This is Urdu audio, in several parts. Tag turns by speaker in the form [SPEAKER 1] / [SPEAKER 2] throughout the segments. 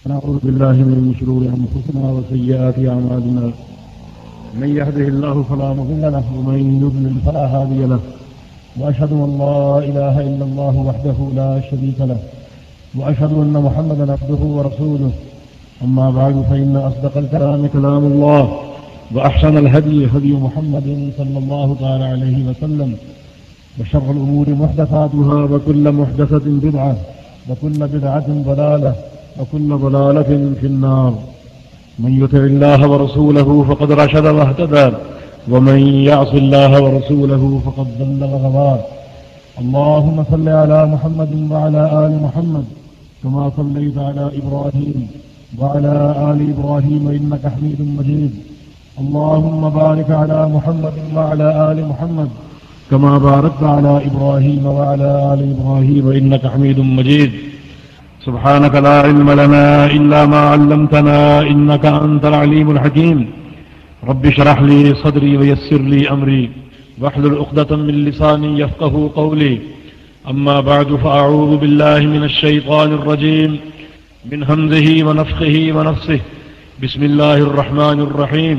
[SPEAKER 1] نعوذ بالله من شرور أنفسنا وسيئات أعمالنا من يهده الله فلا مضل له ومن يضلل فلا هادي له وأشهد أن لا إله إلا الله وحده لا شريك له وأشهد أن محمدا عبده ورسوله أما بعد فإن أصدق الكلام كلام الله وأحسن الهدي هدي محمد صلى الله تعالى عليه وسلم وشر الأمور محدثاتها وكل محدثة بدعة وكل بدعة ضلالة وكل ضلالة في النار. من يطع الله ورسوله فقد رشد واهتدى ومن يعص الله ورسوله فقد ضل وغوى. اللهم صل على محمد وعلى آل محمد كما صليت على إبراهيم وعلى آل إبراهيم إنك حميد مجيد. اللهم بارك على محمد وعلى آل محمد كما باركت على إبراهيم وعلى آل إبراهيم إنك حميد مجيد. سبحانك لا علم لنا إلا ما علمتنا إنك أنت العليم الحكيم. رب اشرح لي صدري ويسر لي أمري واحلل عقدة من لساني يفقهوا قولي. أما بعد فأعوذ بالله من الشيطان الرجيم من همزه ونفخه ونفسه. بسم الله الرحمن الرحيم.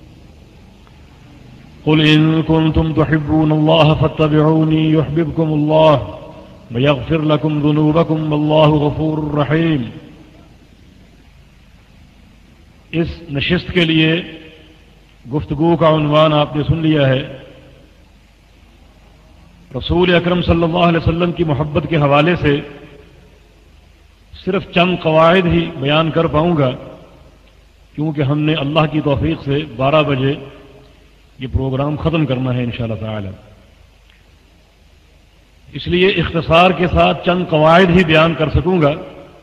[SPEAKER 1] قل إن كنتم تحبون الله فاتبعوني يحببكم الله ويغفر لكم ذنوبكم والله غفور رحيم. اس نشست کے لیے گفتگو کا عنوان آپ نے سن لیا ہے. رسول اکرم صلی اللہ علیہ وسلم کی محبت کے حوالے سے صرف چند قواعد ہی بیان کر پاؤں گا، کیونکہ ہم نے اللہ کی توفیق سے 12 بجے یہ پروگرام ختم کرنا ہے انشاءاللہ تعالی. اس لیے اختصار کے ساتھ چند قواعد ہی بیان کر سکوں گا.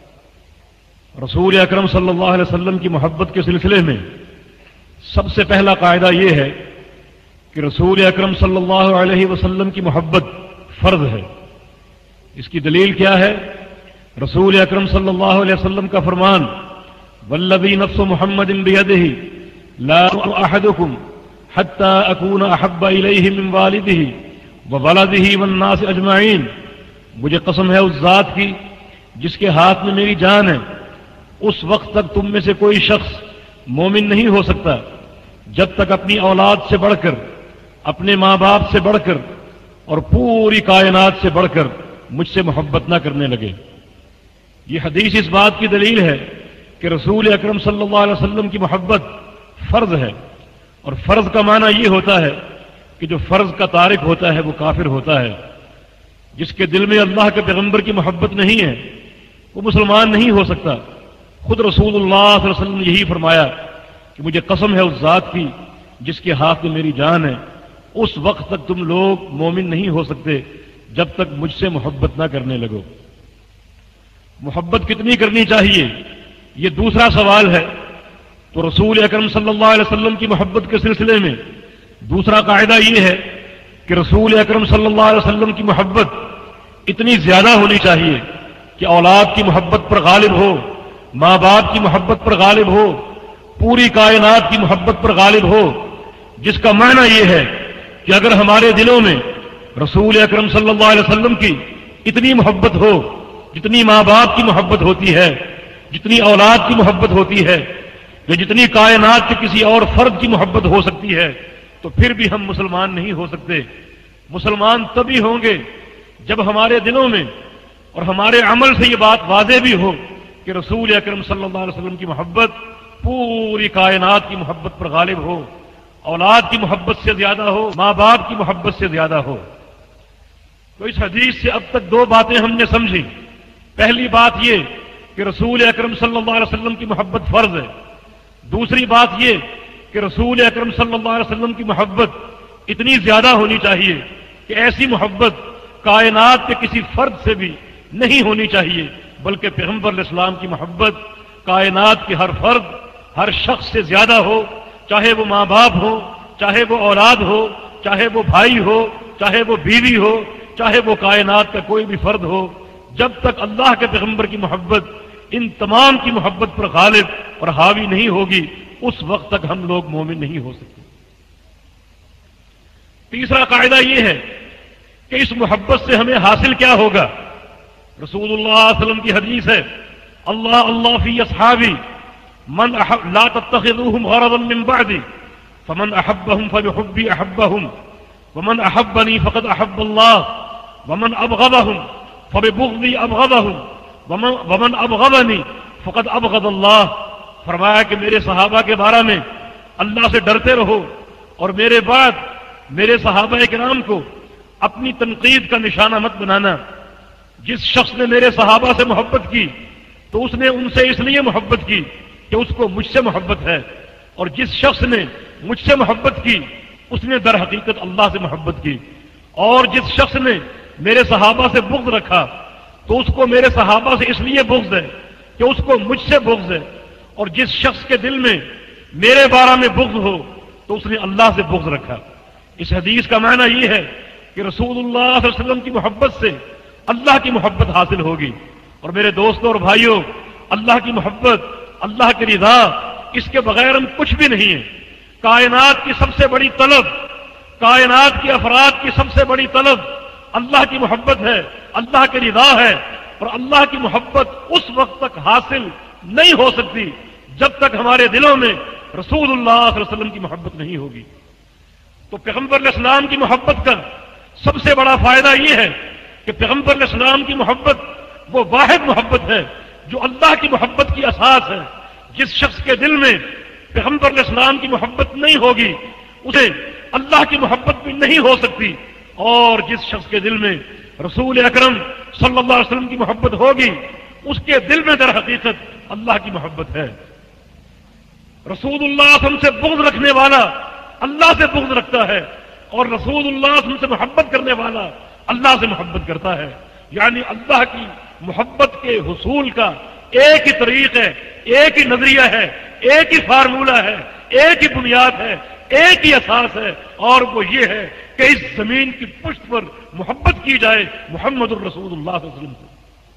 [SPEAKER 1] رسول اکرم صلی اللہ علیہ وسلم کی محبت کے سلسلے میں سب سے پہلا قاعدہ یہ ہے کہ رسول اکرم صلی اللہ علیہ وسلم کی محبت فرض ہے. اس کی دلیل کیا ہے؟ رسول اکرم صلی اللہ علیہ وسلم کا فرمان والذی نفس محمد بیدہ لا احدکم حتی اکون احب الیہ من والدہ وولدہ والناس اجمعین. مجھے قسم ہے اس ذات کی جس کے ہاتھ میں میری جان ہے، اس وقت تک تم میں سے کوئی شخص مومن نہیں ہو سکتا جب تک اپنی اولاد سے بڑھ کر، اپنے ماں باپ سے بڑھ کر اور پوری کائنات سے بڑھ کر مجھ سے محبت نہ کرنے لگے. یہ حدیث اس بات کی دلیل ہے کہ رسول اکرم صلی اللہ علیہ وسلم کی محبت فرض ہے. اور فرض کا معنی یہ ہوتا ہے کہ جو فرض کا تارک ہوتا ہے وہ کافر ہوتا ہے. جس کے دل میں اللہ کے پیغمبر کی محبت نہیں ہے وہ مسلمان نہیں ہو سکتا. خود رسول اللہ صلی اللہ علیہ وسلم نے یہی فرمایا کہ مجھے قسم ہے اس ذات کی جس کے ہاتھ میں میری جان ہے، اس وقت تک تم لوگ مومن نہیں ہو سکتے جب تک مجھ سے محبت نہ کرنے لگو. محبت کتنی کرنی چاہیے یہ دوسرا سوال ہے. تو رسول اکرم صلی اللہ علیہ وسلم کی محبت کے سلسلے میں دوسرا قاعدہ یہ ہے کہ رسول اکرم صلی اللہ علیہ وسلم کی محبت اتنی زیادہ ہونی چاہیے کہ اولاد کی محبت پر غالب ہو، ماں باپ کی محبت پر غالب ہو، پوری کائنات کی محبت پر غالب ہو. جس کا معنی یہ ہے کہ اگر ہمارے دلوں میں رسول اکرم صلی اللہ علیہ وسلم کی اتنی محبت ہو جتنی ماں باپ کی محبت ہوتی ہے، جتنی اولاد کی محبت ہوتی ہے، یا جتنی کائنات کے کسی اور فرد کی محبت ہو سکتی ہے، تو پھر بھی ہم مسلمان نہیں ہو سکتے. مسلمان تبھی ہوں گے جب ہمارے دلوں میں اور ہمارے عمل سے یہ بات واضح بھی ہو کہ رسول اکرم صلی اللہ علیہ وسلم کی محبت پوری کائنات کی محبت پر غالب ہو، اولاد کی محبت سے زیادہ ہو، ماں باپ کی محبت سے زیادہ ہو. تو اس حدیث سے اب تک دو باتیں ہم نے سمجھی. پہلی بات یہ کہ رسول اکرم صلی اللہ علیہ وسلم کی محبت فرض ہے. دوسری بات یہ کہ رسول اکرم صلی اللہ علیہ وسلم کی محبت اتنی زیادہ ہونی چاہیے کہ ایسی محبت کائنات کے کسی فرد سے بھی نہیں ہونی چاہیے، بلکہ پیغمبر علیہ السلام کی محبت کائنات کے ہر فرد، ہر شخص سے زیادہ ہو، چاہے وہ ماں باپ ہو، چاہے وہ اولاد ہو، چاہے وہ بھائی ہو، چاہے وہ بیوی ہو، چاہے وہ کائنات کا کوئی بھی فرد ہو. جب تک اللہ کے پیغمبر کی محبت ان تمام کی محبت پر غالب اور حاوی نہیں ہوگی اس وقت تک ہم لوگ مومن نہیں ہو سکتے. تیسرا قاعدہ یہ ہے کہ اس محبت سے ہمیں حاصل کیا ہوگا. رسول اللہ صلی اللہ علیہ وسلم کی حدیث ہے اللہ اللہ فی اصحابی من لا تتخذوهم غرضا من بعدی فمن احبهم فبحبی احبهم ومن احبنی فقد احب اللہ ومن ابغضهم فببغضی ابغضهم ومن ابغضنی فقد ابغض اللہ. فرمایا کہ میرے صحابہ کے بارے میں اللہ سے ڈرتے رہو اور میرے بعد میرے صحابہ کرام کو اپنی تنقید کا نشانہ مت بنانا. جس شخص نے میرے صحابہ سے محبت کی تو اس نے ان سے اس لیے محبت کی کہ اس کو مجھ سے محبت ہے، اور جس شخص نے مجھ سے محبت کی اس نے در حقیقت اللہ سے محبت کی. اور جس شخص نے میرے صحابہ سے بغض رکھا تو اس کو میرے صحابہ سے اس لیے بغض ہے کہ اس کو مجھ سے بغض ہے، اور جس شخص کے دل میں میرے بارے میں بغض ہو تو اس نے اللہ سے بغض رکھا. اس حدیث کا معنی یہ ہے کہ رسول اللہ صلی اللہ علیہ وسلم کی محبت سے اللہ کی محبت حاصل ہوگی. اور میرے دوستوں اور بھائیوں، اللہ کی محبت، اللہ کی رضا، اس کے بغیر ہم کچھ بھی نہیں ہیں. کائنات کی سب سے بڑی طلب، کائنات کے افراد کی سب سے بڑی طلب اللہ کی محبت ہے، اللہ کی رضا ہے. اور اللہ کی محبت اس وقت تک حاصل نہیں ہو سکتی جب تک ہمارے دلوں میں رسول اللہ صلی اللہ علیہ وسلم کی محبت نہیں ہوگی. تو پیغمبر علیہ السلام کی محبت کا سب سے بڑا فائدہ یہ ہے کہ پیغمبر علیہ السلام کی محبت وہ واحد محبت ہے جو اللہ کی محبت کی اساس ہے. جس شخص کے دل میں پیغمبر علیہ السلام کی محبت نہیں ہوگی اسے اللہ کی محبت بھی نہیں ہو سکتی، اور جس شخص کے دل میں رسول اکرم صلی اللہ علیہ وسلم کی محبت ہوگی اس کے دل میں در حقیقت اللہ کی محبت ہے. رسول اللہ صلی اللہ علیہ وسلم سے بغض رکھنے والا اللہ سے بغض رکھتا ہے، اور رسول اللہ صلی اللہ علیہ وسلم سے محبت کرنے والا اللہ سے محبت کرتا ہے. یعنی اللہ کی محبت کے حصول کا ایک ہی طریق ہے، ایک ہی نظریہ ہے، ایک ہی فارمولہ ہے، ایک ہی بنیاد ہے، ایک ہی اساس ہے، اور وہ یہ ہے کہ اس زمین کی پشت پر محبت کی جائے محمد الرسول اللہ صلی اللہ علیہ وسلم سے.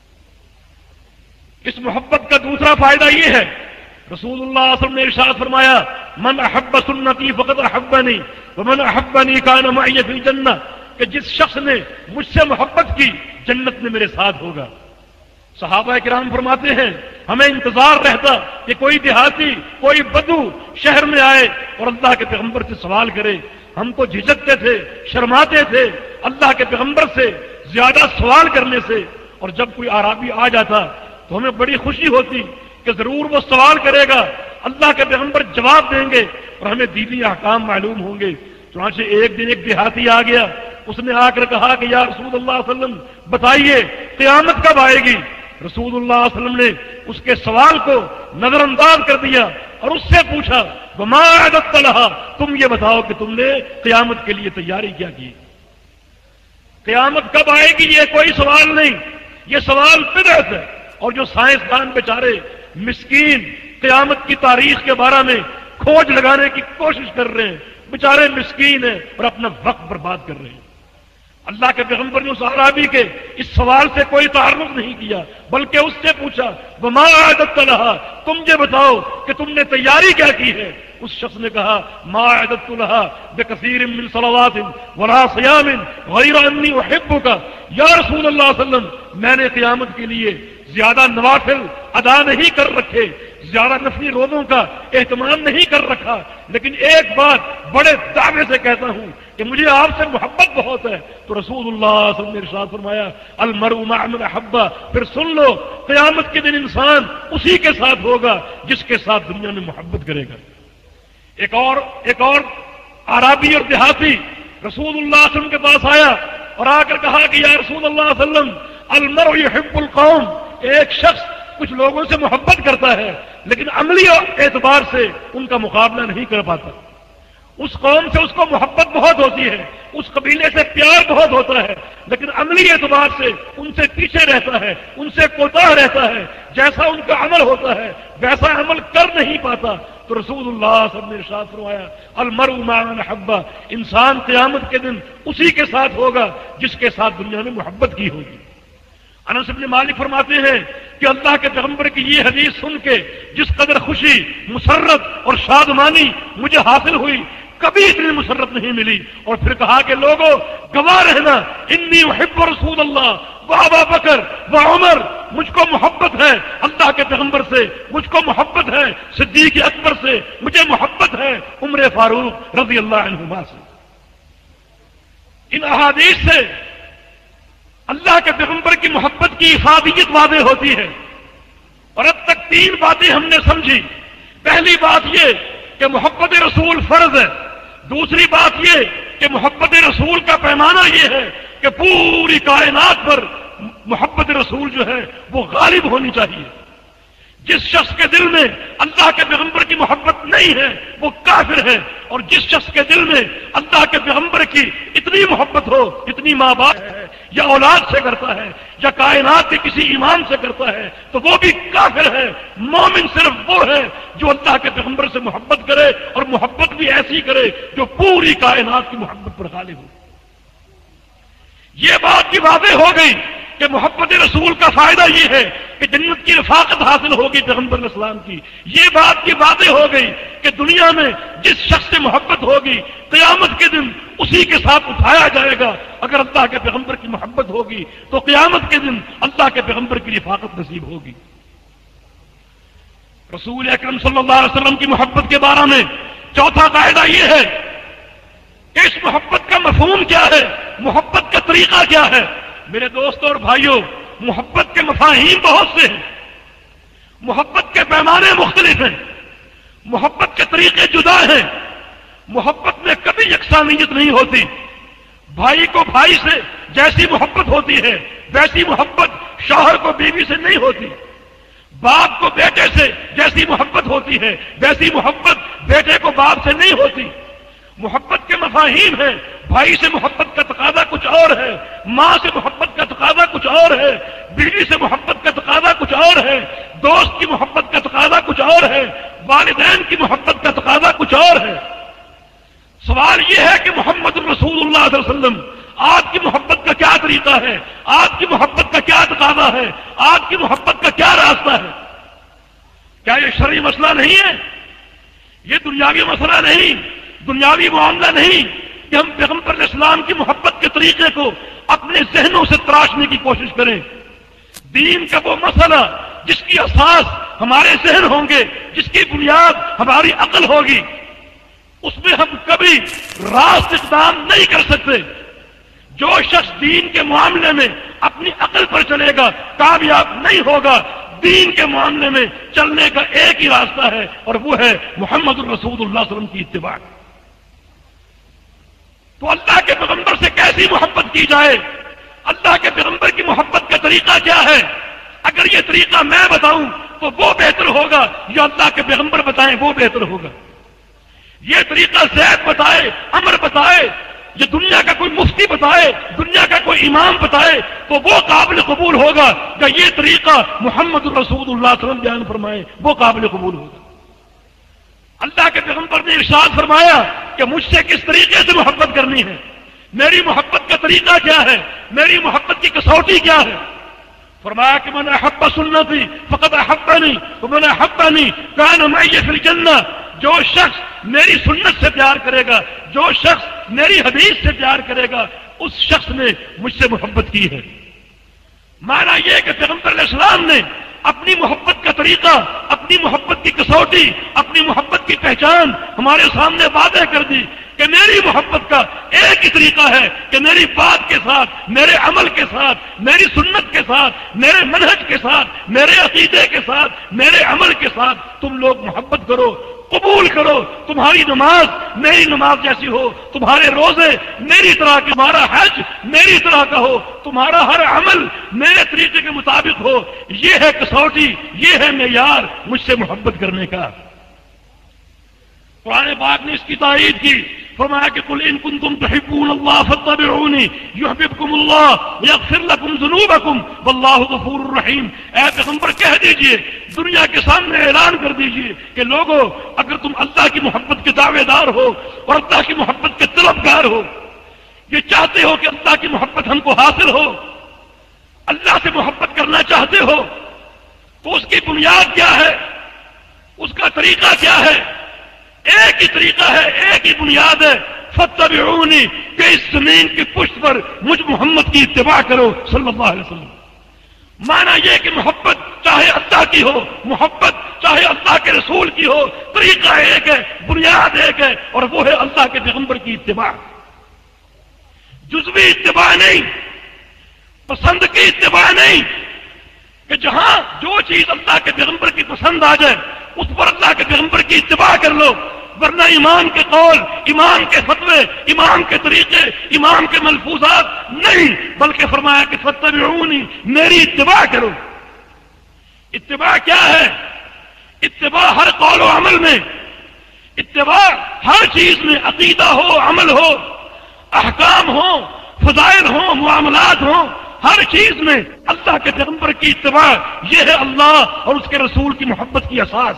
[SPEAKER 1] اس محبت کا دوسرا فائدہ یہ ہے، رسول اللہ صلی اللہ علیہ وسلم نے ارشاد فرمایا من احب سنتی فقد احبنی ومن احبنی کان معی فی الجنہ، کہ جس شخص نے مجھ سے محبت کی جنت میں میرے ساتھ ہوگا. صحابہ کرام فرماتے ہیں ہمیں انتظار رہتا کہ کوئی دیہاتی، کوئی بدو شہر میں آئے اور اللہ کے پیغمبر سے سوال کرے. ہم تو جھجکتے تھے، شرماتے تھے اللہ کے پیغمبر سے زیادہ سوال کرنے سے، اور جب کوئی اعرابی آ جاتا تو ہمیں بڑی خوشی ہوتی کہ ضرور وہ سوال کرے گا، اللہ کے پیغمبر جواب دیں گے اور ہمیں دینی احکام معلوم ہوں گے. چنانچہ ایک دن ایک دیہاتی آ گیا، اس نے آ کر کہا کہ یا رسول اللہ صلی اللہ علیہ وسلم بتائیے قیامت کب آئے گی. رسول اللہ صلی اللہ علیہ وسلم نے اس کے سوال کو نظر انداز کر دیا اور اس سے پوچھا وما اعددت لها، تم یہ بتاؤ کہ تم نے قیامت کے لیے تیاری کیا کی. قیامت کب آئے گی یہ کوئی سوال نہیں، یہ سوال بدعت ہے. اور جو سائنسدان بیچارے مسکین قیامت کی تاریخ کے بارے میں کھوج لگانے کی کوشش کر رہے ہیں، بیچارے مسکین ہیں اور اپنا وقت برباد کر رہے ہیں. اللہ کے پیغمبر نے اس اعرابی کے اس سوال سے کوئی تعارف نہیں کیا، بلکہ اس سے پوچھا وما اعددت لها، تم یہ بتاؤ کہ تم نے تیاری کیا کی ہے. اس شخص نے کہا ما اعددت لها بكثير من صلوات ولا صيام غير اني احبك. یا رسول اللہ صلی اللہ علیہ وسلم میں نے قیامت کے لیے زیادہ نوافل ادا نہیں کر رکھے، زیادہ نفلی روزوں کا اہتمام نہیں کر رکھا، لیکن ایک بات بڑے دعوے سے کہتا ہوں کہ مجھے آپ سے محبت بہت ہے. تو رسول اللہ صلی اللہ علیہ وسلم نے ارشاد فرمایا المرء مع من احب. پھر سن لو قیامت کے دن انسان اسی کے ساتھ ہوگا جس کے ساتھ دنیا میں محبت کرے گا. ایک اور عربی اور دیہاتی رسول اللہ صلی اللہ علیہ وسلم کے پاس آیا اور آ کر کہا کہ یا رسول اللہ صلی اللہ علیہ وسلم المرء يحب القوم، ایک شخص کچھ لوگوں سے محبت کرتا ہے لیکن عملی اعتبار سے ان کا مقابلہ نہیں کر پاتا. اس قوم سے اس کو محبت بہت ہوتی ہے، اس قبیلے سے پیار بہت ہوتا ہے، لیکن عملی اعتبار سے ان سے پیچھے رہتا ہے، ان سے کوتاہ رہتا ہے. جیسا ان کا عمل ہوتا ہے ویسا عمل کر نہیں پاتا. تو رسول اللہ صلی اللہ علیہ وسلم نے ارشاد فرمایا المرء مع من احب، انسان قیامت کے دن اسی کے ساتھ ہوگا جس کے ساتھ دنیا میں محبت کی ہوگی. انس بن مالک فرماتے ہیں کہ اللہ کے پیغمبر کی یہ حدیث سن کے جس قدر خوشی، مسرت اور شادمانی مجھے حاصل ہوئی کبھی اتنی مسرت نہیں ملی. اور پھر کہا کہ لوگوں گواہ رہنا انی احب رسول اللہ و ابا بکر و عمر مجھ کو محبت ہے اللہ کے پیغمبر سے، مجھ کو محبت ہے صدیق اکبر سے، مجھے محبت ہے عمر فاروق رضی اللہ عنہما سے۔ ان احادیث سے اللہ کے پیغمبر کی محبت کی افادیت واضح ہوتی ہے۔ اور اب تک تین باتیں ہم نے سمجھی۔ پہلی بات یہ کہ محبت رسول فرض ہے، دوسری بات یہ کہ محبت رسول کا پیمانہ یہ ہے کہ پوری کائنات پر محبت رسول جو ہے وہ غالب ہونی چاہیے۔ جس شخص کے دل میں اللہ کے پیغمبر کی محبت نہیں ہے وہ کافر ہے، اور جس شخص کے دل میں اللہ کے پیغمبر کی اتنی محبت ہو جتنی ماں باپ ہے یا اولاد سے کرتا ہے یا کائنات کے کسی ایمان سے کرتا ہے تو وہ بھی کافر ہے۔ مومن صرف وہ ہے جو اللہ کے پیغمبر سے محبت کرے، اور محبت بھی ایسی کرے جو پوری کائنات کی محبت پر غالب ہو۔ یہ بات بھی واضح ہو گئی کہ محبت رسول کا فائدہ یہ ہے کہ جنت کی رفاقت حاصل ہوگی پیغمبر علیہ السلام کی۔ یہ بات بھی واضح ہو گئی کہ دنیا میں جس شخص سے محبت ہوگی قیامت کے دن اسی کے ساتھ اٹھایا جائے گا۔ اگر اللہ کے پیغمبر کی محبت ہوگی تو قیامت کے دن اللہ کے پیغمبر کی رفاقت نصیب ہوگی۔ رسول اکرم صلی اللہ علیہ وسلم کی محبت کے بارے میں چوتھا قاعدہ یہ ہے کہ اس محبت کا مفہوم کیا ہے، محبت کا طریقہ کیا ہے۔ میرے دوستوں اور بھائیوں، محبت کے مفاہیم بہت سے ہیں، محبت کے پیمانے مختلف ہیں، محبت کے طریقے جدا ہیں، محبت میں کبھی یکسانیت نہیں ہوتی۔ بھائی کو بھائی سے جیسی محبت ہوتی ہے ویسی محبت شوہر کو بیوی سے نہیں ہوتی، باپ کو بیٹے سے جیسی محبت ہوتی ہے ویسی محبت بیٹے کو باپ سے نہیں ہوتی۔ محبت کے مفاہیم ہیں، بھائی سے محبت کا تقاضا کچھ اور ہے، ماں سے محبت کا تقاضا کچھ اور ہے، بیوی سے محبت کا تقاضا کچھ اور ہے، دوست کی محبت کا تقاضا کچھ اور ہے، والدین کی محبت کا تقاضا کچھ اور ہے۔ سوال یہ ہے کہ محمد رسول اللہ صلی اللہ علیہ وسلم آپ کی محبت کا کیا طریقہ ہے، آپ کی محبت کا کیا تقاضا ہے، آپ کی محبت کا کیا راستہ ہے؟ کیا یہ شرعی مسئلہ نہیں ہے؟ یہ دنیاوی مسئلہ نہیں، دنیاوی معاملہ نہیں کہ ہم پیغمبر علیہ السلام کی محبت کے طریقے کو اپنے ذہنوں سے تراشنے کی کوشش کریں۔ دین کا وہ مسئلہ جس کی اساس ہمارے ذہن ہوں گے، جس کی بنیاد ہماری عقل ہوگی، اس میں ہم کبھی راست اقدام نہیں کر سکتے۔ جو شخص دین کے معاملے میں اپنی عقل پر چلے گا کامیاب نہیں ہوگا۔ دین کے معاملے میں چلنے کا ایک ہی راستہ ہے اور وہ ہے محمد الرسول اللہ صلی اللہ علیہ وسلم کی اتباع۔ تو اللہ کے پیغمبر سے کیسی محبت کی جائے، اللہ کے پیغمبر کی محبت کا طریقہ کیا ہے؟ اگر یہ طریقہ میں بتاؤں تو وہ بہتر ہوگا، یا اللہ کے پیغمبر بتائیں وہ بہتر ہوگا۔ یہ طریقہ زید بتائے، عمر بتائے، یہ دنیا کا کوئی مفتی بتائے، دنیا کا کوئی امام بتائے تو وہ قابل قبول ہوگا، کہ یہ طریقہ محمد الرسول اللہ صلی اللہ علیہ وسلم بیان فرمائے وہ قابل قبول ہوگا۔ اللہ کے پیغمبر نے ارشاد فرمایا کہ مجھ سے کس طریقے سے محبت کرنی ہے، میری محبت کا طریقہ کیا ہے، میری محبت کی کسوٹی کیا ہے؟ فرمایا کہ من احب سنتی فقد احبنی ومن احبنی کان معی فی الجنہ۔ جو شخص میری سنت سے پیار کرے گا، جو شخص میری حدیث سے پیار کرے گا، اس شخص نے مجھ سے محبت کی ہے۔ معنی یہ کہ پیغمبر علیہ السلام نے اپنی محبت کا طریقہ، اپنی محبت کی کسوٹی، اپنی محبت کی پہچان ہمارے سامنے واضح کر دی کہ میری محبت کا ایک ہی طریقہ ہے کہ میری بات کے ساتھ، میرے عمل کے ساتھ، میری سنت کے ساتھ، میرے منہج کے ساتھ، میرے عقیدے کے ساتھ، میرے عمل کے ساتھ تم لوگ محبت کرو، قبول کرو۔ تمہاری نماز میری نماز جیسی ہو، تمہارے روزے میری طرح کے، تمہارا حج میری طرح کا ہو، تمہارا ہر عمل میرے طریقے کے مطابق ہو۔ یہ ہے کسوٹی، یہ ہے معیار مجھ سے محبت کرنے کا۔ قرآن پاک نے اس کی تائید کی، فرمایا کہ قل ان کنتم تحبون اللہ فاتبعونی یحببکم اللہ ویغفر لکم ذنوبکم واللہ غفور الرحیم۔ اے پیغمبر کہہ دیجئے، دنیا کے سامنے اعلان کر دیجئے کہ لوگوں اگر تم اللہ کی محبت کے دعوے دار ہو اور اللہ کی محبت کے طلبگار ہو، یہ چاہتے ہو کہ اللہ کی محبت ہم کو حاصل ہو، اللہ سے محبت کرنا چاہتے ہو، تو اس کی بنیاد کیا ہے، اس کا طریقہ کیا ہے؟ ایک ہی طریقہ ہے، ایک ہی بنیاد ہے، فاتبعونی، کہ اس زمین کی پشت پر مجھ محمد کی اتباع کرو صلی اللہ علیہ وسلم۔ مانا یہ کہ محبت چاہے اللہ کی ہو، محبت چاہے اللہ کے رسول کی ہو، طریقہ ایک ہے، بنیاد ایک ہے، اور وہ ہے اللہ کے پیغمبر کی اتباع۔ جزوی اتباع نہیں، پسند کی اتباع نہیں، کہ جہاں جو چیز اللہ کے پیغمبر کی پسند آ جائے اس پر اللہ کے پیغمبر کی اتباع کر لو، ورنہ امام کے قول، امام کے فتوے، امام کے طریقے، امام کے ملفوظات نہیں، بلکہ فرمایا کہ فاتبعونی، میری اتباع کرو۔ اتباع کیا ہے؟ اتباع ہر قول و عمل میں، اتباع ہر چیز میں، عقیدہ ہو، عمل ہو، احکام ہو، فضائل ہو، معاملات ہو، ہر چیز میں اللہ کے پیغمبر کی اتباع، یہ ہے اللہ اور اس کے رسول کی محبت کی اساس۔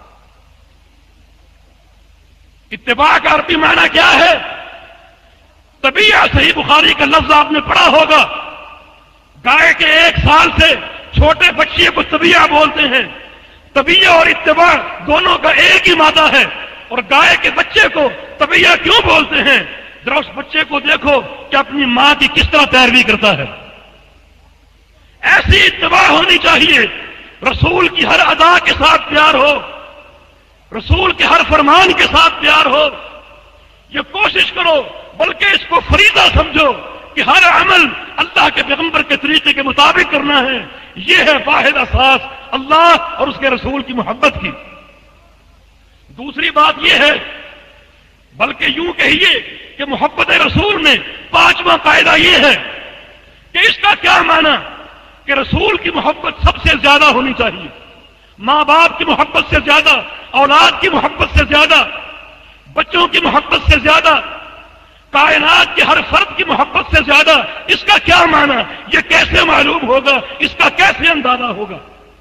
[SPEAKER 1] اتباع کا عربی معنی کیا ہے؟ طبیعہ، صحیح بخاری کا لفظ آپ نے پڑھا ہوگا، گائے کے 1 سال سے چھوٹے بچے کو طبیعہ بولتے ہیں۔ طبیعہ اور اتباع دونوں کا ایک ہی مادہ ہے، اور گائے کے بچے کو طبیعہ کیوں بولتے ہیں؟ ذرا اس بچے کو دیکھو کہ اپنی ماں کی کس طرح پیروی کرتا ہے۔ ایسی اتباع ہونی چاہیے، رسول کی ہر ادا کے ساتھ پیار ہو، رسول کے ہر فرمان کے ساتھ پیار ہو۔ یہ کوشش کرو، بلکہ اس کو فریضہ سمجھو کہ ہر عمل اللہ کے پیغمبر کے طریقے کے مطابق کرنا ہے۔ یہ ہے واحد اساس اللہ اور اس کے رسول کی محبت کی۔ دوسری بات یہ ہے، بلکہ یوں کہیے کہ محبت رسول میں 5واں قاعدہ یہ ہے کہ اس کا کیا معنی کہ رسول کی محبت سب سے زیادہ ہونی چاہیے، ماں باپ کی محبت سے زیادہ، اولاد کی محبت سے زیادہ، بچوں کی محبت سے زیادہ، کائنات کے ہر فرد کی محبت سے زیادہ۔ اس کا کیا معنی؟ یہ کیسے معلوم ہوگا؟ اس کا کیسے اندازہ ہوگا؟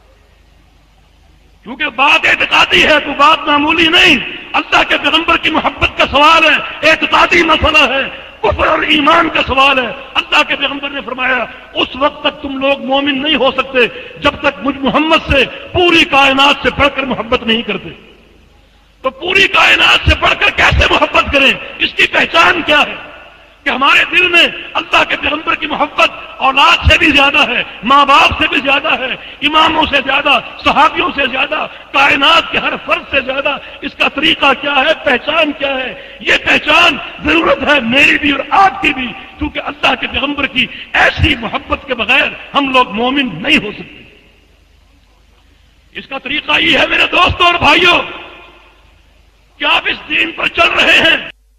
[SPEAKER 1] کیونکہ بات اعتقادی ہے تو بات معمولی نہیں، اللہ کے پیغمبر کی محبت کا سوال ہے، اعتقادی مسئلہ ہے، کفر اور ایمان کا سوال ہے۔ اللہ کے پیغمبر نے فرمایا اس وقت تک تم لوگ مومن نہیں ہو سکتے جب تک مجھ محمد سے پوری کائنات سے بڑھ کر محبت نہیں کرتے۔ تو پوری کائنات سے بڑھ کر کیسے محبت کریں؟ اس کی پہچان کیا ہے؟ کہ ہمارے دل میں اللہ کے پیغمبر کی محبت اولاد سے بھی زیادہ ہے، ماں باپ سے بھی زیادہ ہے، اماموں سے زیادہ، صحابیوں سے زیادہ، کائنات کے ہر فرد سے زیادہ۔ اس کا طریقہ کیا ہے؟ پہچان کیا ہے؟ یہ پہچان ضرورت ہے میری بھی اور آپ کی بھی، کیونکہ اللہ کے پیغمبر کی ایسی محبت کے بغیر ہم لوگ مومن نہیں ہو سکتے۔ اس کا طریقہ یہ ہے میرے دوستوں اور بھائیوں کہ آپ اس دین پر چل رہے ہیں،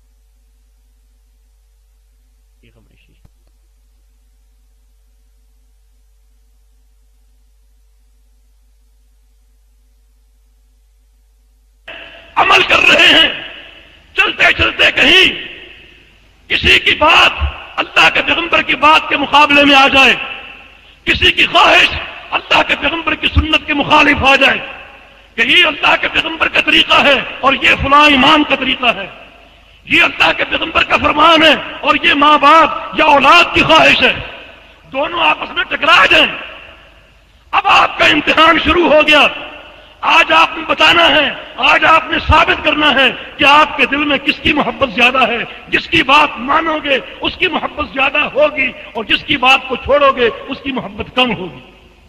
[SPEAKER 1] عمل کر رہے ہیں، چلتے چلتے کہیں کسی کی بات اللہ کے پیغمبر کی بات کے مقابلے میں آ جائے، کسی کی خواہش اللہ کے پیغمبر کی سنت کے مخالف آ جائے کہ یہ اللہ کے پیغمبر کا طریقہ ہے اور یہ فلاں امام کا طریقہ ہے، یہ اللہ کے پیغمبر کا فرمان ہے اور یہ ماں باپ یا اولاد کی خواہش ہے، دونوں آپس میں ٹکرا جائیں۔ اب آپ کا امتحان شروع ہو گیا۔ آج آپ نے بتانا ہے، آج آپ نے ثابت کرنا ہے کہ آپ کے دل میں کس کی محبت زیادہ ہے۔ جس کی بات مانو گے اس کی محبت زیادہ ہوگی، اور جس کی بات کو چھوڑو گے اس کی محبت کم ہوگی۔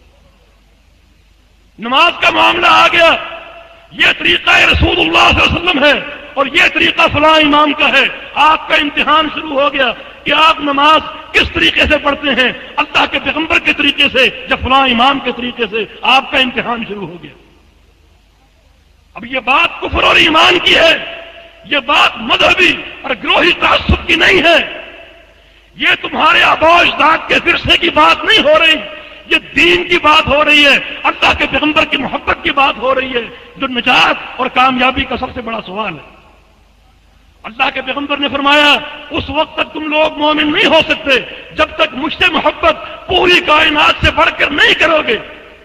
[SPEAKER 1] نماز کا معاملہ آ گیا، یہ طریقہ رسول اللہ صلی اللہ علیہ وسلم ہے اور یہ طریقہ فلاں امام کا ہے۔ آپ کا امتحان شروع ہو گیا کہ آپ نماز کس طریقے سے پڑھتے ہیں، اللہ کے پیغمبر کے طریقے سے یا فلاں امام کے طریقے سے۔ آپ کا امتحان شروع ہو گیا۔ اب یہ بات کفر اور ایمان کی ہے، یہ بات مذہبی اور گروہی تعصب کی نہیں ہے، یہ تمہارے آباء و اجداد کے ورثے کی بات نہیں ہو رہی، یہ دین کی بات ہو رہی ہے، اللہ کے پیغمبر کی محبت کی بات ہو رہی ہے، جو نجات اور کامیابی کا سب سے بڑا سوال ہے۔ اللہ کے پیغمبر نے فرمایا اس وقت تک تم لوگ مومن نہیں ہو سکتے جب تک مجھ سے محبت پوری کائنات سے بڑھ کر نہیں کرو گے۔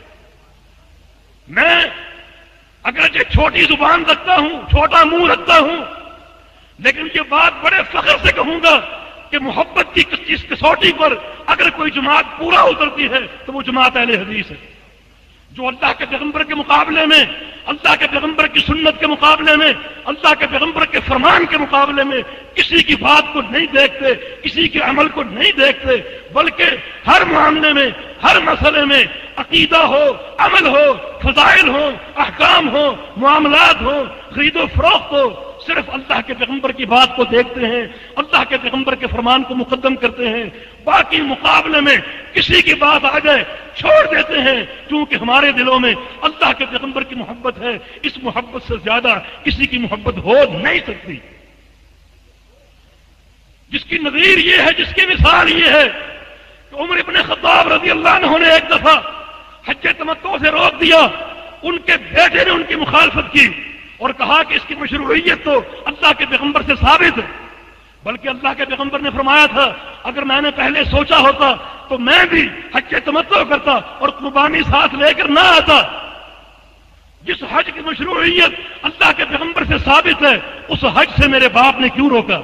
[SPEAKER 1] میں اگرچہ چھوٹی زبان رکھتا ہوں، چھوٹا منہ رکھتا ہوں، لیکن یہ بات بڑے فخر سے کہوں گا کہ محبت کی اس کسوٹی پر اگر کوئی جماعت پورا اترتی ہے تو وہ جماعت اہل حدیث ہے، جو اللہ کے پیغمبر کے مقابلے میں، اللہ کے پیغمبر کی سنت کے مقابلے میں، اللہ کے پیغمبر کے فرمان کے مقابلے میں کسی کی بات کو نہیں دیکھتے، کسی کے عمل کو نہیں دیکھتے، بلکہ ہر معاملے میں، ہر مسئلے میں عقیدہ ہو، عمل ہو، فضائل ہو، احکام ہو، معاملات ہو، خرید و فروخت ہو، صرف اللہ کے پیغمبر کی بات کو دیکھتے ہیں، اللہ کے پیغمبر کے فرمان کو مقدم کرتے ہیں، باقی مقابلے میں کسی کی بات آ جائے چھوڑ دیتے ہیں، کیونکہ ہمارے دلوں میں اللہ کے پیغمبر کی محبت ہے، اس محبت سے زیادہ کسی کی محبت ہو نہیں سکتی۔ جس کی نظیر یہ ہے، جس کی مثال یہ ہے کہ عمر ابن خطاب رضی اللہ عنہ نے ایک دفعہ حج تمتع سے روک دیا، ان کے بیٹے نے ان کی مخالفت کی اور کہا کہ اس کی مشروعیت تو اللہ کے پیغمبر سے ثابت ہے، بلکہ اللہ کے پیغمبر نے فرمایا تھا اگر میں نے پہلے سوچا ہوتا تو میں بھی حج تمتع کرتا اور قربانی ساتھ لے کر نہ آتا۔ جس حج کی مشروعیت اللہ کے پیغمبر سے ثابت ہے اس حج سے میرے باپ نے کیوں روکا؟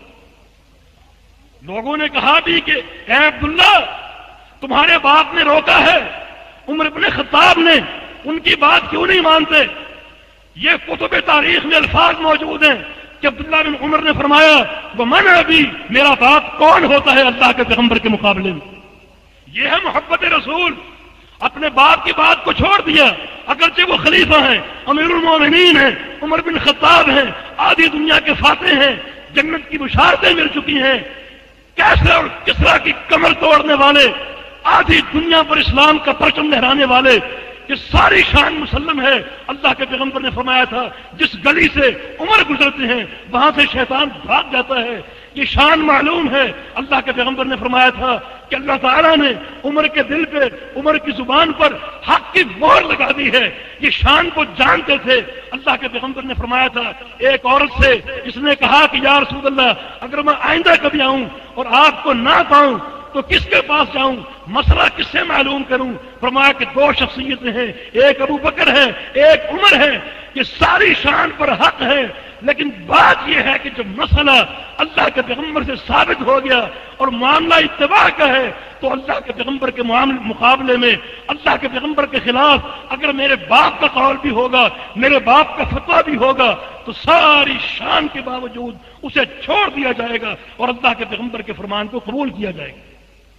[SPEAKER 1] لوگوں نے کہا بھی کہ اے عبداللہ تمہارے باپ نے روکا ہے، عمر ابن خطاب نے، ان کی بات کیوں نہیں مانتے؟ یہ کتب تاریخ میں الفاظ موجود ہیں کہ عبداللہ بن عمر نے فرمایا ومن ابی، میرا باپ کون ہوتا ہے اللہ کے پیغمبر کے مقابلے میں؟ یہ ہے محبت رسول، اپنے باپ کی بات کو چھوڑ دیا، اگرچہ وہ خلیفہ ہیں، امیر المومنین ہیں، عمر بن خطاب ہیں، آدھی دنیا کے فاتح ہیں، جنت کی بشارتیں مل چکی ہیں، کیسے اور کسرا کی کمر توڑنے والے، آدھی دنیا پر اسلام کا پرچم لہرانے والے، یہ ساری شان مسلم ہے۔ اللہ کے پیغمبر نے فرمایا تھا جس گلی سے عمر گزرتے ہیں وہاں سے شیطان بھاگ جاتا ہے، یہ شان معلوم ہے۔ اللہ کے پیغمبر نے فرمایا تھا کہ اللہ تعالیٰ نے عمر کے دل پہ، عمر کی زبان پر حق کی مہر لگا دی ہے، یہ شان کو جانتے تھے۔ اللہ کے پیغمبر نے فرمایا تھا ایک عورت سے جس نے کہا کہ یا رسول اللہ اگر میں آئندہ کبھی آؤں اور آپ کو نہ پاؤں تو کس کے پاس جاؤں، مسئلہ کس سے معلوم کروں؟ فرمایا کہ دو شخصیتیں ہیں، ایک ابو بکر ہے، ایک عمر ہے، یہ ساری شان پر حق ہے، لیکن بات یہ ہے کہ جب مسئلہ اللہ کے پیغمبر سے ثابت ہو گیا اور معاملہ اتباع کا ہے تو اللہ کے پیغمبر کے مقابلے میں اللہ کے پیغمبر کے خلاف اگر میرے باپ کا قول بھی ہوگا، میرے باپ کا فتویٰ بھی ہوگا تو ساری شان کے باوجود اسے چھوڑ دیا جائے گا اور اللہ کے پیغمبر کے فرمان کو قبول کیا جائے گا۔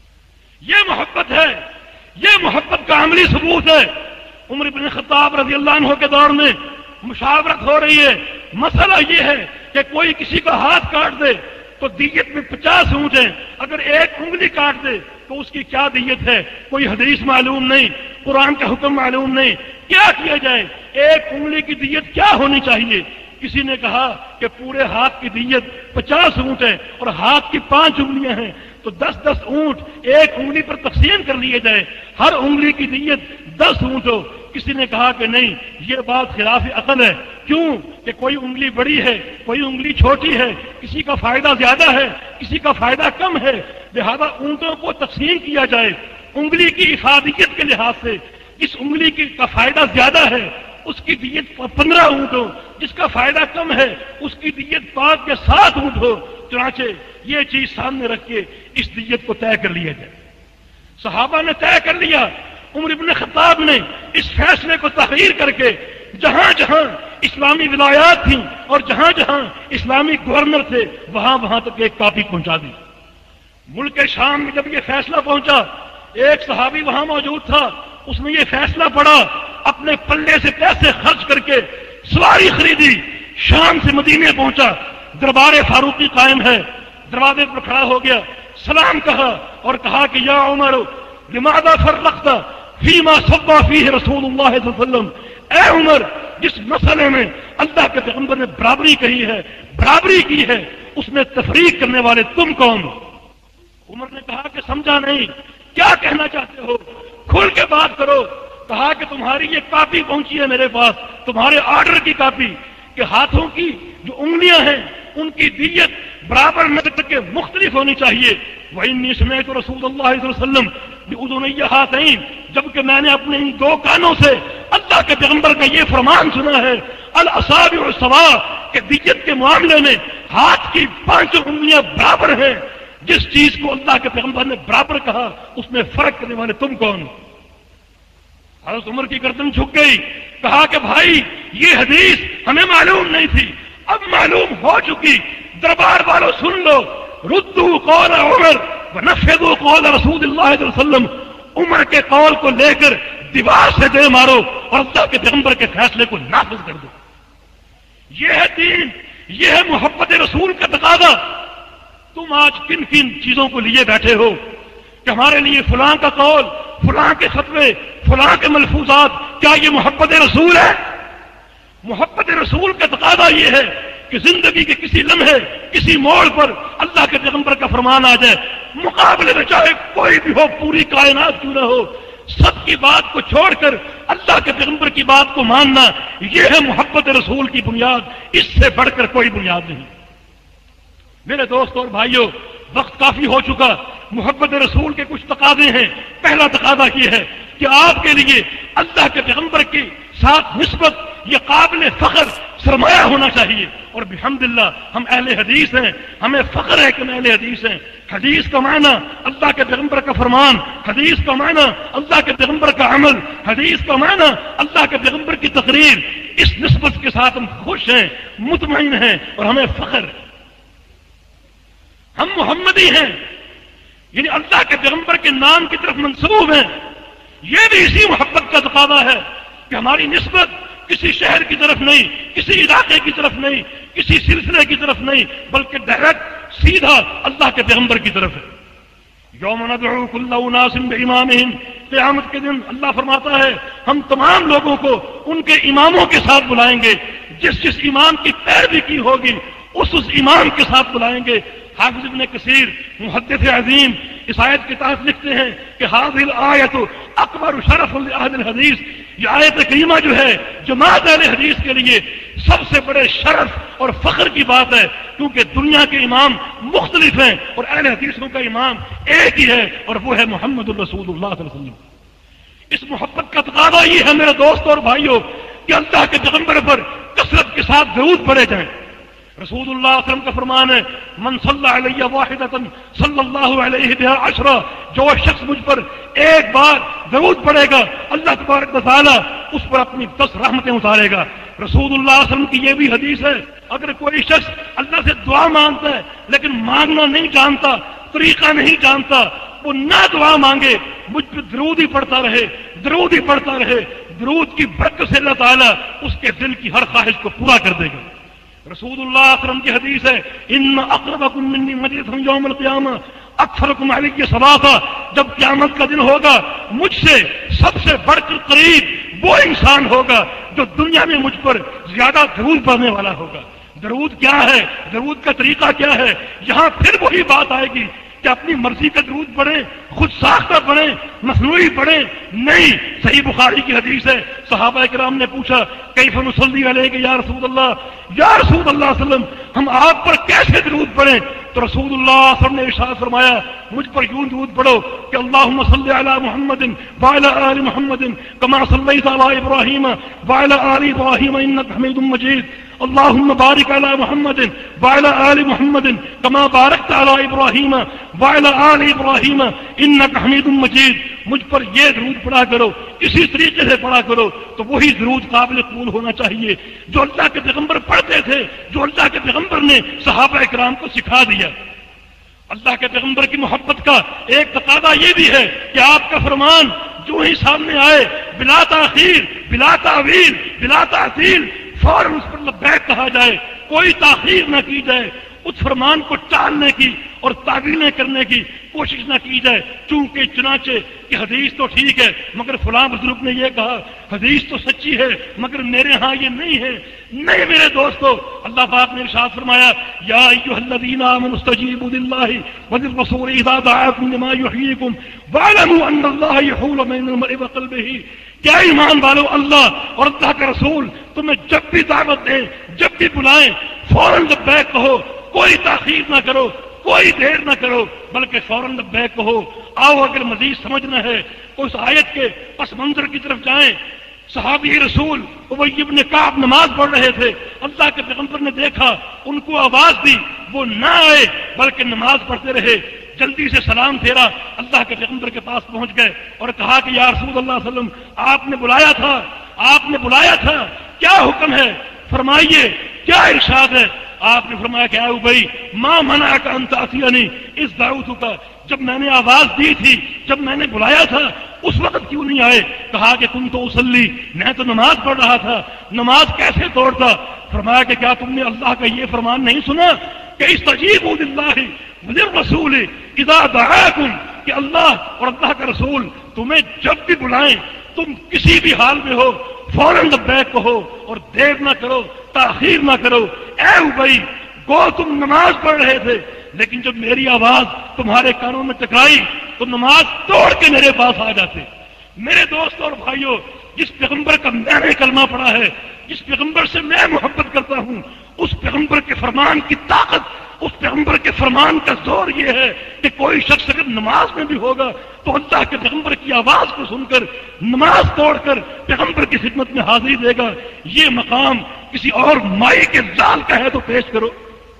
[SPEAKER 1] یہ محبت ہے، یہ محبت کا عملی ثبوت ہے۔ عمر بن خطاب رضی اللہ عنہ کے دور میں مشاورت ہو رہی ہے، مسئلہ یہ ہے کہ کوئی کسی کا ہاتھ کاٹ دے تو دیت میں 50 اونٹ ہیں، اگر ایک انگلی کاٹ دے تو اس کی کیا دیت ہے؟ کوئی حدیث معلوم نہیں، قرآن کا حکم معلوم نہیں، کیا کیا جائے؟ ایک انگلی کی دیت کیا ہونی چاہیے؟ کسی نے کہا کہ پورے ہاتھ کی دیت 50 اونٹ ہے اور ہاتھ کی 5 انگلیاں ہیں تو 10-10 اونٹ ایک انگلی پر تقسیم کر لیے جائے، ہر انگلی کی دیت 10 اونٹ ہو۔ کسی نے کہا کہ نہیں، یہ بات خلاف عقل ہے، کیوں کہ کوئی انگلی بڑی ہے، کوئی انگلی چھوٹی ہے، کسی کا فائدہ زیادہ ہے، کسی کا فائدہ کم ہے، لہذا اونٹوں کو تقسیم کیا جائے انگلی کی افادیت کے لحاظ سے، جس انگلی کا فائدہ زیادہ ہے اس کی دیت 15 اونٹ ہو، جس کا فائدہ کم ہے اس کی دیت 5 یا 7 اونٹ ہو۔ چنانچہ یہ چیز سامنے رکھ کے اس دیت کو طے کر لیا جائے۔ صحابہ نے طے کر لیا، عمر ابن خطاب نے اس فیصلے کو تحریر کر کے جہاں جہاں اسلامی ولایات تھیں اور جہاں جہاں اسلامی گورنر تھے وہاں وہاں تک ایک کاپی پہنچا دی۔ ملک شام میں جب یہ فیصلہ پہنچا، ایک صحابی وہاں موجود تھا، اس نے یہ فیصلہ پڑھا، اپنے پلے سے پیسے خرچ کر کے سواری خریدی، شام سے مدینے پہنچا، دربار فاروقی قائم ہے، دروازے پر کھڑا ہو گیا، سلام کہا اور کہا کہ یا عمر لماذا فرقت فیما صبا فیہ رسول اللہ صلی اللہ علیہ وسلم، اے عمر جس مسئلے میں اللہ کے پیغمبر نے برابری کہی ہے، برابری کی ہے، اس میں تفریق کرنے والے تم کون ہو؟ عمر نے کہا کہ سمجھا نہیں، کیا کہنا چاہتے ہو؟ کھل کے بات کرو۔ کہا کہ تمہاری یہ کاپی پہنچی ہے میرے پاس، تمہارے آرڈر کی کاپی، کہ ہاتھوں کی جو انگلیاں ہیں ان کی دیت برابر نہ کر کے مختلف ہونی چاہیے۔ وَإِنِّي سَمِعْتُ رَسُولَ اللَّهِ صلی اللہ علیہ وسلم بِأُذُنَيَّ هَاتَيْنِ، جبکہ میں نے اپنے ان 2 کانوں سے اللہ کے پیغمبر کا یہ فرمان سنا ہے الْأَصَابِعُ سَوَاءٌ، کہ دیت کے معاملے میں ہاتھ کی 5 انگلیاں برابر ہیں۔ جس چیز کو اللہ کے پیغمبر نے برابر کہا اس میں فرق کرنے والے تم کون؟ حضرت عمر کی گردن جھک گئی، کہا کہ بھائی یہ حدیث ہمیں معلوم نہیں تھی، اب معلوم ہو چکی، دربار والوں سن لو، ردوا قول عمر ونفذوا قول رسول اللہ صلی اللہ علیہ وسلم۔ عمر کے قول کو لے کر دیوار سے دے مارو اور اللہ کے پیغمبر کے فیصلے کو نافذ کر دو. یہ ہے دین، یہ ہے محبت رسول کا تقاضا. تم آج کن کن چیزوں کو لیے بیٹھے ہو کہ ہمارے لیے فلاں کا قول، فلاں کے فتوے، فلاں کے ملفوظات، کیا یہ محبت رسول ہے؟ محبت رسول کا تقاضا یہ ہے کہ زندگی کے کسی لمحے، کسی موڑ پر اللہ کے پیغمبر کا فرمان آ جائے، مقابلے میں چاہے کوئی بھی ہو، پوری کائنات کیوں نہ ہو، سب کی بات کو چھوڑ کر اللہ کے پیغمبر کی بات کو ماننا، یہ ہے محبت رسول کی بنیاد. اس سے بڑھ کر کوئی بنیاد نہیں. میرے دوستوں اور بھائیوں، وقت کافی ہو چکا. محبت رسول کے کچھ تقاضے ہیں. پہلا تقاضا یہ ہے کہ آپ کے لیے اللہ کے پیغمبر کی ساتھ نسبت یہ قابل فخر سرمایہ ہونا چاہیے. اور بحمدللہ ہم اہل حدیث ہیں، ہمیں فخر ہے کہ ہم اہل حدیث ہیں. حدیث کا معنی اللہ کے پیغمبر کا فرمان، حدیث کا معنی اللہ کے پیغمبر کا عمل، حدیث کا معنی اللہ کے پیغمبر کی تقریر. اس نسبت کے ساتھ ہم خوش ہیں، مطمئن ہیں اور ہمیں فخر ہے. ہم محمدی ہیں، یعنی اللہ کے پیغمبر کے نام کی طرف منسوب ہیں. یہ بھی اسی محبت کا تقاضا ہے کہ ہماری نسبت کسی شہر کی طرف نہیں، کسی علاقے کی طرف نہیں، کسی سلسلے کی طرف نہیں، بلکہ ڈائریکٹ سیدھا اللہ کے پیغمبر کی طرف ہے. یوم ندعو کل اناس بامامہم، قیامت کے دن اللہ فرماتا ہے ہم تمام لوگوں کو ان کے اماموں کے ساتھ بلائیں گے. جس امام کی پیروی کی ہوگی اس امام کے ساتھ بلائیں گے. حافظ ابن کثیر محدث عظیم اس آیت کے تحت لکھتے ہیں کہ هذه الآیۃ اکبر شرف لأہل الحدیث، یہ آیت کریمہ جو ہے جماعت اہل حدیث کے لیے سب سے بڑے شرف اور فخر کی بات ہے، کیونکہ دنیا کے امام مختلف ہیں اور اہل حدیثوں کا امام ایک ہی ہے اور وہ ہے محمد الرسول اللہ صلی اللہ علیہ وسلم. اس محبت کا تقاضا یہ ہے میرے دوستوں اور بھائیوں کہ اللہ کے پیغمبر پر کثرت کے ساتھ درود پڑے جائیں. رسول اللہ صلی اللہ علیہ وسلم کا فرمان ہے من صلی علیہ واحدۃ صلی اللہ علیہ بہا عشرہ، جو شخص مجھ پر ایک بار درود پڑے گا اللہ تبارک و تعالی اس پر اپنی 10 رحمتیں اتارے گا. رسول اللہ صلی اللہ علیہ وسلم کی یہ بھی حدیث ہے اگر کوئی شخص اللہ سے دعا مانگتا ہے لیکن مانگنا نہیں جانتا، طریقہ نہیں جانتا، وہ نہ دعا مانگے، مجھ پہ درود ہی پڑھتا رہے، درود ہی پڑھتا رہے، درود کی برکت سے اللہ تعالیٰ اس کے دل کی ہر خواہش کو پورا کر دے گا. رسول اللہ صلی اللہ علیہ وسلم کی حدیث ہے ان اقربکم منی مجلسا یوم القیامہ اکثرکم علی صلاۃ، جب قیامت کا دن ہوگا مجھ سے سب سے بڑھ کر قریب وہ انسان ہوگا جو دنیا میں مجھ پر زیادہ درود پڑھنے والا ہوگا. درود کیا ہے؟ درود کا طریقہ کیا ہے؟ یہاں پھر وہی بات آئے گی کہ اپنی مرضی کا درود پڑھیں، خود ساختہ پڑھیں، مصنوعی پڑھیں، نہیں. صحیح بخاری کی حدیث ہے صحابہ کرام نے پوچھا کیف نصلی علیک یا رسول اللہ، یا رسول اللہ صلی اللہ علیہ وسلم ہم آپ پر کیسے درود پڑھیں؟ تو رسول اللہ صلی اللہ علیہ وسلم نے ارشاد فرمایا مجھ پر یوں درود پڑھو کہ اللہم صلی علی محمد وعلی آل محمد کما صلیت علی ابراہیم وعلی آل ابراہیم انک حمید مجید، اللہم بارک علی محمد وعلی آل محمد کما بارکت علی ابراہیم وعلی آل ابراہیم انک حمید مجید. مجھ پر یہ درود پڑھا کرو، اسی طریقے سے پڑھا کرو. تو وہی درود قابل قبول ہونا چاہیے جو اللہ کے پیغمبر پڑھتے تھے، جو اللہ کے پیغمبر نے صحابہ کرام کو سکھا دیا. اللہ کے پیغمبر کی محبت کا ایک تقاضا یہ بھی ہے کہ آپ کا فرمان جو ہی سامنے آئے بلا تاخیر، بلا تعویل، بلا تعطیل فوراً اس پر لبیک کہا جائے، کوئی تاخیر نہ کی جائے، اس فرمان کو ٹالنے کی اور تعویلیں کرنے کی کوشش نہ کی جائے. چونکہ چنانچہ کہ حدیث تو ٹھیک ہے مگر فلاں بزرگ نے یہ کہا، حدیث تو سچی ہے مگر میرے ہاں یہ نہیں ہے. نہیں میرے دوستو، اللہ پاک نے ارشاد فرمایا یا ایھا الذین آمنوا استجیبوا للہ وللرسول اذا دعاکم لما یحییکم واعلموا ان اللہ یحول بین المرء وقلبہ. کیا ایمان والو، اللہ اور اللہ کا رسول تمہیں جب بھی دعوت دیں، جب بھی بلائیں فوراً لبیک کہو، کوئی تاخیر نہ کرو، کوئی دیر نہ کرو، بلکہ فوراً لبیک کہو. آؤ اگر مزید سمجھنا ہے تو اس آیت کے پس منظر کی طرف جائیں. صحابی رسول ابی بن کعب نماز پڑھ رہے تھے، اللہ کے پیغمبر نے دیکھا، ان کو آواز دی، وہ نہ آئے بلکہ نماز پڑھتے رہے. جلدی سے سلام پھیرا، اللہ کے پیغمبر کے پاس پہنچ گئے اور کہا کہ یا رسول اللہ صلی اللہ علیہ وسلم آپ نے بلایا تھا، آپ نے بلایا تھا، کیا حکم ہے فرمائیے، کیا ارشاد ہے؟ آپ نے فرمایا کہ اے ابی ما منعک ان تأتینی اذ دعوتک، جب میں نے آواز دی تھی، جب میں نے بلایا تھا، اس وقت کیوں نہیں آئے؟ کہا کہ تم تو اسلی، میں تو نماز پڑھ رہا تھا، نماز کیسے توڑتا؟ فرمایا کہ کیا تم نے اللہ کا یہ فرمان نہیں سنا کہ استجیبوا للہ وللرسول اذا دعاکم، کہ اللہ اور اللہ کا رسول تمہیں جب بھی بلائیں، تم کسی بھی حال میں ہو، فوراً لبیک کہو اور دیر نہ کرو، تاخیر نہ کرو۔ اے ابی، گو تم نماز پڑھ رہے تھے، لیکن جب میری آواز تمہارے کانوں میں ٹکرائی تو نماز توڑ کے میرے پاس آ جاتے۔ میرے دوستوں اور بھائیوں، جس پیغمبر کا میں نے کلمہ پڑھا ہے، جس پیغمبر سے میں محبت کرتا ہوں، اس پیغمبر کے فرمان کی طاقت، اس پیغمبر کے فرمان کا زور یہ ہے کہ کوئی شخص اگر نماز میں بھی ہوگا تو اللہ کے پیغمبر کی آواز کو سن کر نماز توڑ کر پیغمبر کی خدمت میں حاضری دے گا۔ یہ مقام کسی اور مائی کے زال کا ہے تو پیش کرو۔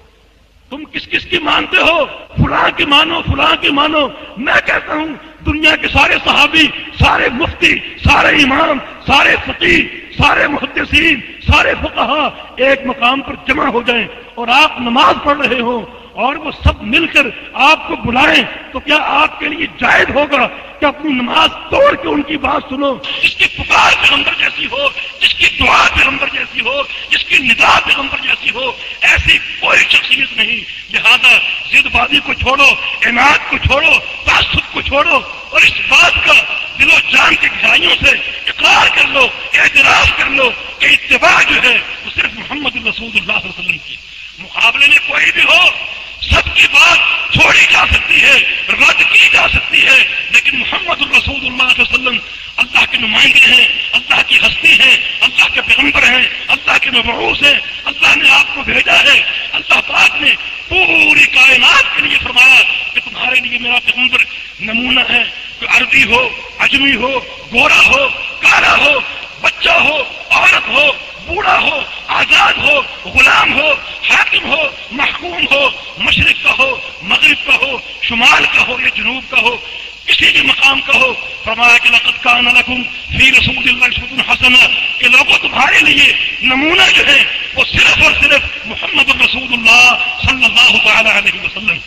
[SPEAKER 1] تم کس کس کی مانتے ہو؟ فلاں کی مانو، فلاں کی مانو۔ میں کہتا ہوں دنیا کے سارے صحابی، سارے مفتی، سارے امام، سارے فقیہ، سارے محدثین، سارے فقہا ایک مقام پر جمع ہو جائیں اور آپ نماز پڑھ رہے ہوں اور وہ سب مل کر آپ کو بلائیں، تو کیا آپ کے لیے جائز ہوگا کہ اپنی نماز توڑ کے ان کی بات سنو؟ جس کی پکار پیغمبر جیسی ہو، جس کی دعا پیغمبر جیسی ہو، جس کی ندا پیغمبر جیسی ہو، ایسی کوئی شخصیت نہیں۔ لہذا ضد بازی کو چھوڑو، عناد کو چھوڑو، تعصب کو چھوڑو اور اس بات کا دل و جان کی گہرائیوں سے اقرار کر لو، اعتراف کر لو کہ اتباع جو ہے وہ صرف محمد رسول اللہ صلی اللہ علیہ وسلم کی۔ مقابلے میں کوئی بھی ہو، سب کی بات چھوڑی جا سکتی ہے، رد کی جا سکتی ہے، لیکن محمد الرسول اللہ صلی اللہ علیہ وسلم اللہ کے نمائندے ہیں، اللہ کی ہستی ہیں، اللہ کے پیغمبر ہیں، اللہ کے مبعوث ہیں، اللہ نے آپ کو بھیجا ہے۔ اللہ پاک نے پوری کائنات کے لیے فرمایا کہ تمہارے لیے میرا پیغمبر نمونہ ہے، کہ عربی ہو، عجمی ہو، گورا ہو، کالا ہو، بچہ ہو، عورت ہو، بوڑھا ہو، آزاد ہو، غلام ہو، حاکم ہو، محکوم ہو، مشرق کا ہو، مغرب کا ہو، شمال کا ہو یا جنوب کا ہو، کسی بھی مقام کا ہو۔ فرمایا کہ لقد کان لکم فی رسول اللہ اسوۃ حسنہ، کہ لوگوں تمہارے لیے نمونہ جو ہے وہ صرف اور صرف محمد رسول اللہ صلی اللہ تعالی علیہ وسلم۔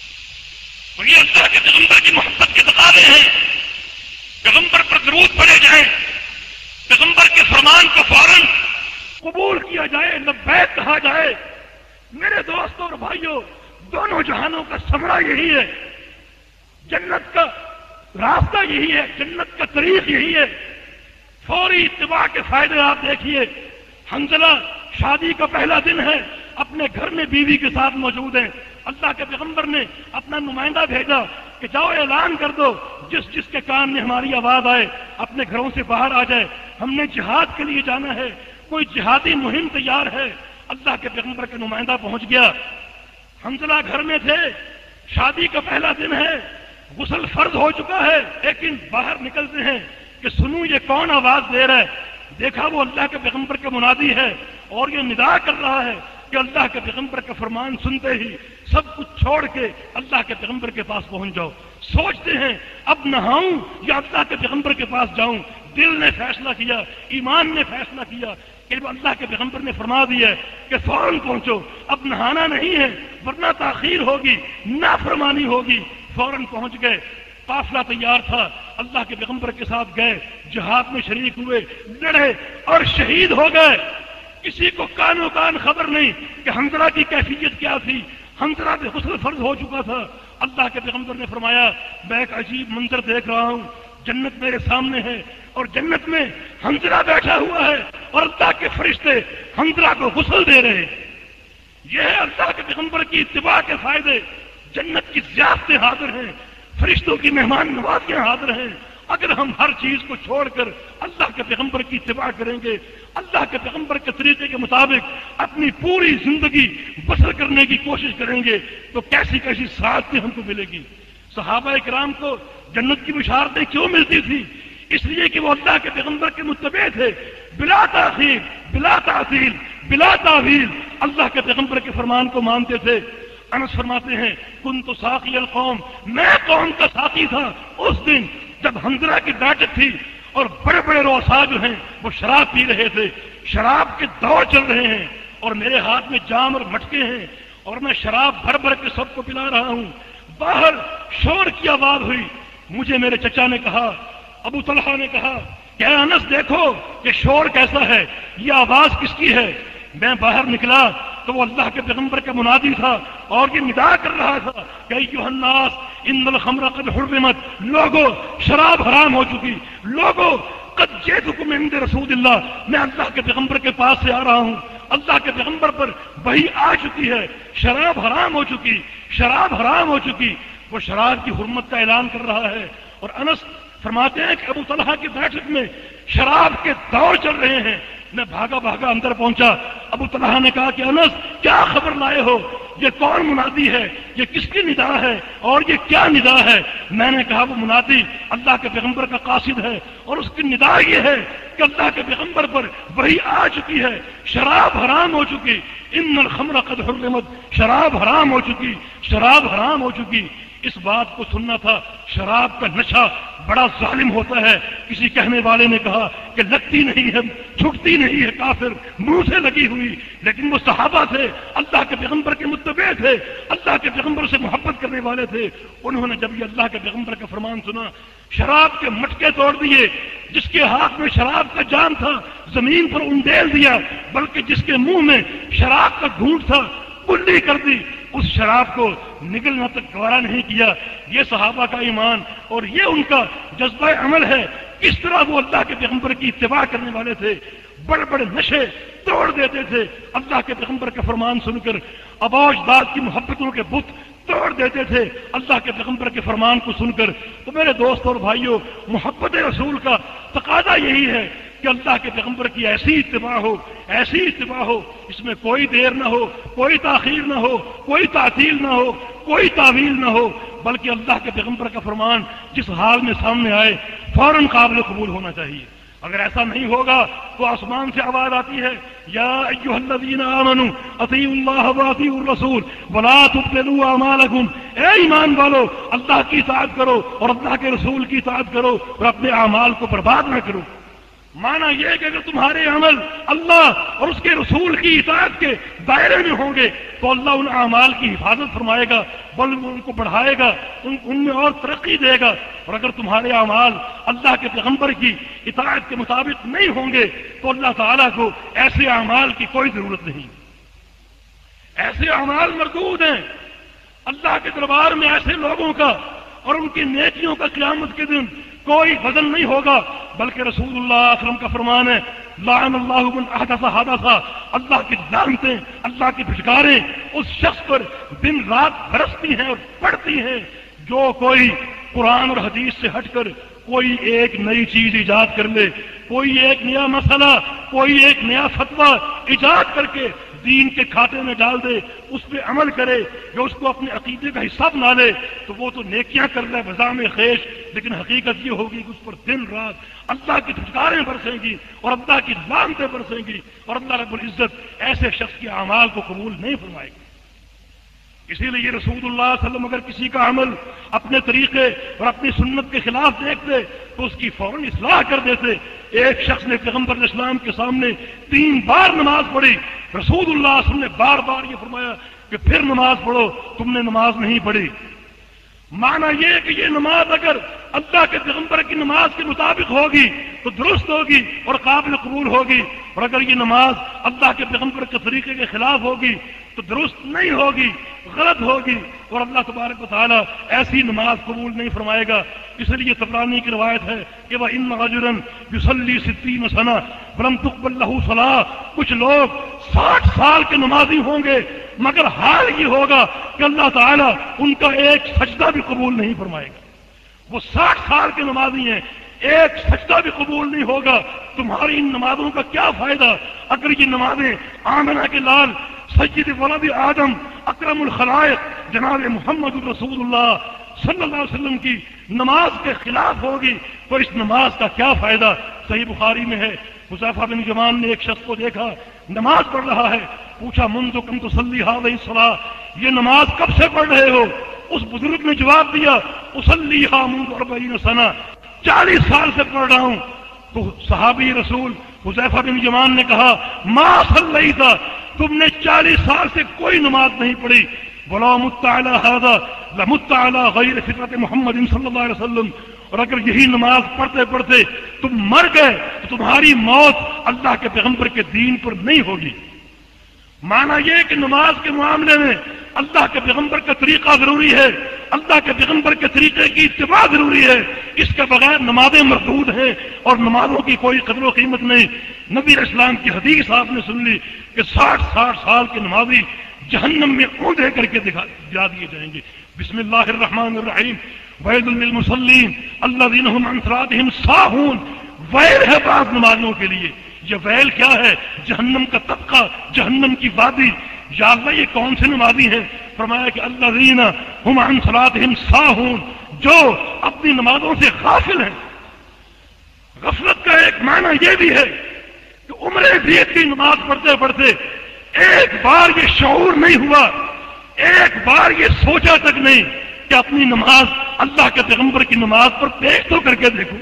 [SPEAKER 1] اور یہ اللہ کے پیغمبر کی محبت کے تقاضے ہیں۔ پیغمبر پر درود پڑھے جائیں، پیغمبر کے فرمان کو فوراً قبول کیا جائے، لبیک کہا جائے۔ میرے دوستوں اور بھائیوں، دونوں جہانوں کا ثمرہ یہی ہے، جنت کا راستہ یہی ہے، جنت کا طریق یہی ہے۔ فوری اتباع کے فائدے آپ دیکھیے۔ حنظلہ شادی کا پہلا دن ہے، اپنے گھر میں بیوی کے ساتھ موجود ہیں۔ اللہ کے پیغمبر نے اپنا نمائندہ بھیجا کہ جاؤ اعلان کر دو، جس جس کے کان میں ہماری آواز آئے اپنے گھروں سے باہر آ جائے، ہم نے جہاد کے لیے جانا ہے، کوئی جہادی مہم تیار ہے۔ اللہ کے پیغمبر کا نمائندہ پہنچ گیا۔ حنظلہ گھر میں تھے، شادی کا پہلا دن ہے، غسل فرض ہو چکا ہے، لیکن باہر نکلتے ہیں کہ سنو یہ کون آواز دے رہا ہے۔ دیکھا وہ اللہ کے پیغمبر کا منادی ہے اور یہ ندا کر رہا ہے کہ اللہ کے پیغمبر کا فرمان سنتے ہی سب کچھ چھوڑ کے اللہ کے پیغمبر کے پاس پہنچ جاؤ۔ سوچتے ہیں اب نہاؤں یا اللہ کے پیغمبر کے پاس جاؤں۔ دل نے فیصلہ کیا، ایمان نے فیصلہ کیا کہ اللہ کے پیغمبر نے فرما دیا ہے کہ فوراً پہنچو، اب نہانا نہیں ہے ورنہ تاخیر ہوگی، نافرمانی ہوگی۔ فوراً پہنچ گئے، قافلہ تیار تھا، اللہ کے پیغمبر کے ساتھ گئے، جہاد میں شریک ہوئے، لڑے اور شہید ہو گئے۔ کسی کو کانوں کان خبر نہیں کہ حنظلہ کی کیفیت کیا تھی۔ حنظلہ پہ غسل فرض ہو چکا تھا۔ اللہ کے پیغمبر نے فرمایا میں ایک عجیب منظر دیکھ رہا ہوں، جنت میرے سامنے ہے اور جنت میں حنظلہ بیٹھا ہوا ہے اور اللہ کے فرشتے حنظلہ کو غسل دے رہے ہیں۔ یہ ہے اللہ کے پیغمبر کی اتباع کے فائدے۔ جنت کی ضیافتیں حاضر ہیں، فرشتوں کی مہمان نوازیاں حاضر ہیں۔ اگر ہم ہر چیز کو چھوڑ کر اللہ کے پیغمبر کی اتباع کریں گے، اللہ کے پیغمبر کے طریقے کے مطابق اپنی پوری زندگی بسر کرنے کی کوشش کریں گے تو کیسی کیسی سعادتیں ہم کو ملے گی۔ صحابہ کرام کو جنت کی بشارتیں کیوں ملتی تھی؟ اس لیے کہ وہ اللہ کے پیغمبر کے متبع تھے، بلا تاخیر، بلا تعطیل، بلا تعویل اللہ کے پیغمبر کے فرمان کو مانتے تھے۔ انس فرماتے ہیں کنت ساقی القوم، میں قوم کا ساقی تھا اس دن جب حنظلہ کی بیٹھک تھی اور بڑے بڑے رؤساء جو ہیں وہ شراب پی رہے تھے، شراب کے دور چل رہے ہیں اور میرے ہاتھ میں جام اور مٹکے ہیں اور میں شراب بھر بھر کے سب کو پلا رہا ہوں۔ باہر شور کی آواز ہوئی. مجھے میرے چچا نے کہا، ابو طلحہ نے کہا کہ اے انس دیکھو کہ شور کیسا ہے، یہ آواز کس کی ہے؟ میں باہر نکلا تو وہ اللہ کے پیغمبر کا منادی تھا اور یہ ندا کر رہا تھا کہ ایھا الناس ان الخمر قد حرمت، لوگو شراب حرام ہو چکی، لوگو قد جئتکم من عند رسول اللہ، میں اللہ کے پیغمبر کے پاس سے آ رہا ہوں، اللہ کے پیغمبر پر وحی آ چکی ہے، شراب حرام ہو چکی، شراب حرام ہو چکی. وہ شراب کی حرمت کا اعلان کر رہا ہے. اور انس فرماتے ہیں کہ ابو طلحہ کی بیٹھک میں شراب کے دور چل رہے ہیں. میں بھاگا بھاگا اندر پہنچا. ابو طلحہ نے کہا کہ انس کیا خبر لائے ہو، یہ کون منادی ہے، یہ کس کی ندا ہے اور یہ کیا ندا ہے؟ میں نے کہا وہ منادی اللہ کے پیغمبر کا قاصد ہے اور اس کی ندا یہ ہے کہ اللہ کے پیغمبر پر وحی آ چکی ہے، شراب حرام ہو چکی، ان الخمر قد حرمت، شراب حرام ہو چکی، شراب حرام ہو چکی. اس بات کو سننا تھا. شراب کا نشہ بڑا ظالم ہوتا ہے. کسی کہنے والے نے کہا کہ لگتی نہیں ہے، چھٹتی نہیں ہے، کافر منہ سے لگی ہوئی، لیکن وہ صحابہ تھے، اللہ کے پیغمبر کے متبع تھے، اللہ کے پیغمبر سے محبت کرنے والے تھے. انہوں نے جب یہ اللہ کے پیغمبر کا فرمان سنا، شراب کے مٹکے توڑ دیے. جس کے ہاتھ میں شراب کا جام تھا زمین پر انڈیل دیا، بلکہ جس کے منہ میں شراب کا گھونٹ تھا کلی کر دی. اس شراب کو نگلنا تک گوارا نہیں کیا. یہ صحابہ کا ایمان اور یہ ان کا جذبہ عمل ہے. کس طرح وہ اللہ کے پیغمبر کی اتباع کرنے والے تھے، بڑے بڑے نشے توڑ دیتے تھے اللہ کے پیغمبر کا فرمان سن کر. اباؤ اجداد کی محبتوں کے بت توڑ دیتے تھے اللہ کے پیغمبر کے فرمان کو سن کر. تو میرے دوست اور بھائیوں، محبت رسول کا تقاضا یہی ہے کہ اللہ کے پیغمبر کی ایسی اتباع ہو، ایسی اتباع ہو، اس میں کوئی دیر نہ ہو، کوئی تاخیر نہ ہو، کوئی تعطیل نہ ہو، کوئی تعویل نہ ہو، بلکہ اللہ کے پیغمبر کا فرمان جس حال میں سامنے آئے فوراً قابل قبول ہونا چاہیے. اگر ایسا نہیں ہوگا تو آسمان سے آواز آتی ہے، یا ایھا الذین آمنوا اطیعوا اللہ واطیعوا الرسول ولا تبطلوا اعمالکم، اے ایمان والو اللہ کی اطاعت کرو اور اللہ کے رسول کی اطاعت کرو اور اپنے اعمال کو برباد نہ کرو. مانا یہ کہ اگر تمہارے عمل اللہ اور اس کے رسول کی اطاعت کے دائرے میں ہوں گے تو اللہ ان اعمال کی حفاظت فرمائے گا، بلکہ ان کو بڑھائے گا، ان میں اور ترقی دے گا. اور اگر تمہارے اعمال اللہ کے پیغمبر کی اطاعت کے مطابق نہیں ہوں گے تو اللہ تعالیٰ کو ایسے اعمال کی کوئی ضرورت نہیں. ایسے اعمال مردود ہیں. اللہ کے دربار میں ایسے لوگوں کا اور ان کی نیکیوں کا قیامت کے دن کوئی وزن نہیں ہوگا، بلکہ رسول اللہ صلی اللہ علیہ وسلم کا فرمان ہے، لعن اللہ من احدث حدثا، اللہ کی لعنتیں، اللہ کی پھٹکاریں اس شخص پر دن رات برستی ہیں اور پڑتی ہیں جو کوئی قرآن اور حدیث سے ہٹ کر کوئی ایک نئی چیز ایجاد کر لے، کوئی ایک نیا مسئلہ، کوئی ایک نیا فتویٰ ایجاد کر کے دین کے کھاتے میں ڈال دے، اس پہ عمل کرے، جو اس کو اپنے عقیدے کا حصہ بنا لے، تو وہ تو نیکیاں کر لے بزام خیش، لیکن حقیقت یہ ہوگی کہ اس پر دن رات اللہ کی پھٹکاریں برسیں گی اور اللہ کی لعنتیں برسیں گی اور اللہ رب العزت ایسے شخص کے اعمال کو قبول نہیں فرمائے گی. اسی لیے رسول اللہ صلی اللہ علیہ وسلم اگر کسی کا عمل اپنے طریقے اور اپنی سنت کے خلاف دیکھتے تو اس کی فوراً اصلاح کر دیتے. ایک شخص نے پیغمبر اسلام کے سامنے 3 بار نماز پڑھی. رسول اللہ صلی اللہ علیہ وسلم نے بار بار یہ فرمایا کہ پھر نماز پڑھو، تم نے نماز نہیں پڑھی. معنی یہ ہے کہ یہ نماز اگر اللہ کے پیغمبر کی نماز کے مطابق ہوگی تو درست ہوگی اور قابل قبول ہوگی، اور اگر یہ نماز اللہ کے پیغمبر کے طریقے کے خلاف ہوگی تو درست نہیں ہوگی، غلط ہوگی، اور اللہ تبارک و تعالیٰ ایسی نماز قبول نہیں فرمائے گا. اس لیے طبرانی کی روایت ہے کہ وَإِنَّ رَجُلًا يُصَلِّي 60 سَنَةً فَلَمْ تُقْبَلْ لَهُ صَلَاةٌ، کچھ لوگ 60 سال کے نمازی ہوں گے مگر حال یہ ہوگا کہ اللہ تعالیٰ ان کا ایک سجدہ بھی قبول نہیں فرمائے گا. وہ 60 سال کے نمازی ہیں، ایک سجدہ بھی قبول نہیں ہوگا. تمہاری ان نمازوں کا کیا فائدہ اگر یہ نمازیں آمنہ کے لال سید ولد آدم اکرم الخلائق جناب محمد رسول اللہ صلی اللہ علیہ وسلم کی نماز کے خلاف ہوگی تو اس نماز کا کیا فائدہ؟ صحیح بخاری میں ہے، حذیفہ بن یمان نے ایک شخص کو دیکھا نماز پڑھ رہا ہے، پوچھا منذ کم تصلی هذه الصلاة، یہ نماز کب سے پڑھ رہے ہو؟ اس بزرگ نے جواب دیا اصلیها منذ 40 سنة، 40 سال سے پڑھ رہا ہوں. تو صحابی رسول حذیفہ بن یمان نے کہا ما صلیت، تم نے 40 سال سے کوئی نماز نہیں پڑھی. وَلَا مُتَّ عَلَىٰ هَذَا،
[SPEAKER 2] لمت علی غیر فطرت محمد صلی اللہ علیہ وسلم، اور اگر یہی نماز پڑھتے پڑھتے تم مر گئے تو تمہاری موت اللہ کے پیغمبر کے دین پر نہیں ہوگی۔ مانا یہ کہ نماز کے معاملے میں اللہ کے پیغمبر کا طریقہ ضروری ہے، اللہ کے پیغمبر کے طریقے کی اتباع ضروری ہے، اس کے بغیر نمازیں مردود ہیں اور نمازوں کی کوئی قدر و قیمت نہیں۔ نبی علیہ السلام کی حدیث آپ نے سن لی کہ 60 سال کے نمازی جہنم میں اون دے کر کے گرا دیے جائیں گے۔ بسم اللہ الرحمن الرحیم، ویل للمصلین الذین هم عن صلاتهم ساہون، ویل ہے بعض نمازوں کے لیے۔ یہ ویل کیا ہے؟ جہنم کا طبقہ، جہنم کی وادی۔ یا اللہ یہ کون سے نمازی ہیں؟ فرمایا کہ الذین هم عن صلاتهم ساہون، جو اپنی نمازوں سے غافل ہیں۔ غفلت کا ایک معنی یہ بھی ہے کہ عمریں بیتی نماز پڑھتے پڑھتے ایک بار یہ شعور نہیں ہوا، ایک بار یہ سوچا تک نہیں کہ اپنی نماز اللہ کے پیغمبر کی نماز پر پیش تو کر کے دیکھوں۔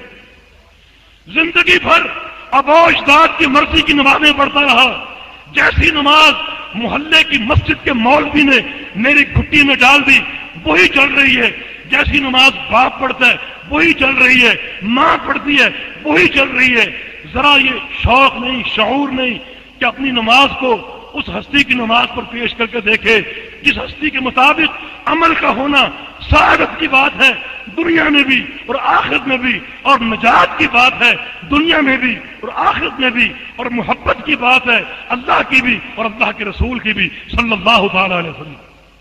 [SPEAKER 2] زندگی بھر ابا اجداد کی مرضی کی نمازیں پڑھتا رہا، جیسی نماز محلے کی مسجد کے مولوی نے میری گھٹی میں ڈال دی وہی چل رہی ہے، جیسی نماز باپ پڑھتا ہے وہی چل رہی ہے، ماں پڑھتی ہے وہی چل رہی ہے۔ ذرا یہ شوق نہیں، شعور نہیں کہ اپنی نماز کو اس ہستی کی نماز پر پیش کر کے دیکھے جس ہستی کے مطابق عمل کا ہونا سعادت کی بات ہے دنیا میں بھی اور آخرت میں بھی، اور نجات کی بات ہے دنیا میں بھی اور آخرت میں بھی، اور محبت کی بات ہے اللہ کی بھی اور اللہ کے رسول کی بھی صلی اللہ تعالی علیہ وسلم۔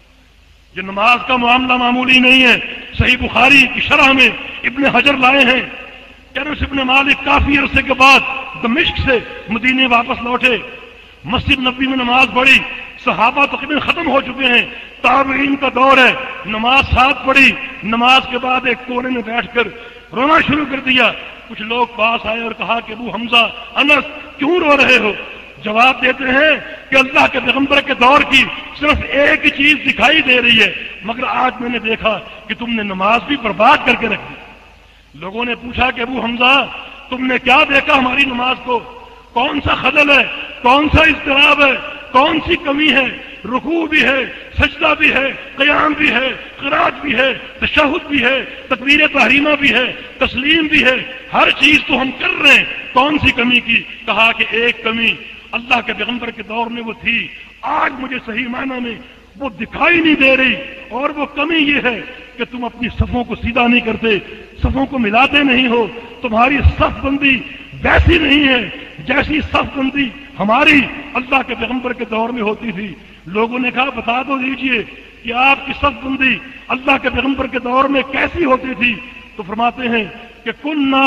[SPEAKER 2] یہ نماز کا معاملہ معمولی نہیں ہے۔ صحیح بخاری کی شرح میں ابن حجر لائے ہیں کہ انس بن مالک کافی عرصے کے بعد دمشق سے مدینے واپس لوٹے، مسجد نبی میں نماز پڑھی، صحابہ تقریباً ختم ہو چکے ہیں، تابعین کا دور ہے، نماز ساتھ پڑھی، نماز کے بعد ایک کونے میں بیٹھ کر رونا شروع کر دیا۔ کچھ لوگ پاس آئے اور کہا کہ ابو حمزہ، انس کیوں رو رہے ہو؟ جواب دیتے ہیں کہ اللہ کے پیغمبر کے دور کی صرف ایک ہی چیز دکھائی دے رہی ہے، مگر آج میں نے دیکھا کہ تم نے نماز بھی برباد کر کے رکھ دی۔ لوگوں نے پوچھا کہ ابو حمزہ تم نے کیا دیکھا ہماری نماز کو؟ کون سا خلل ہے، کون سا اضطراب ہے، کون سی کمی ہے؟ رکوع بھی ہے، سجدہ بھی ہے، قیام بھی ہے، قرات بھی ہے، تشہد بھی ہے، تکبیر تحریمہ بھی ہے، تسلیم بھی ہے، ہر چیز تو ہم کر رہے ہیں، کون سی کمی کی؟ کہا کہ ایک کمی اللہ کے پیغمبر کے دور میں وہ تھی، آج مجھے صحیح معنی میں وہ دکھائی نہیں دے رہی، اور وہ کمی یہ ہے کہ تم اپنی صفوں کو سیدھا نہیں کرتے، صفوں کو ملاتے نہیں ہو، تمہاری صف بندی ویسی نہیں ہے جیسی صف بندی ہماری اللہ کے پیغمبر کے دور میں ہوتی تھی۔ لوگوں نے کہا بتا تو دیجئے کہ آپ کی صف بندی اللہ کے پیغمبر کے دور میں کیسی ہوتی تھی؟ تو فرماتے ہیں کہ کننا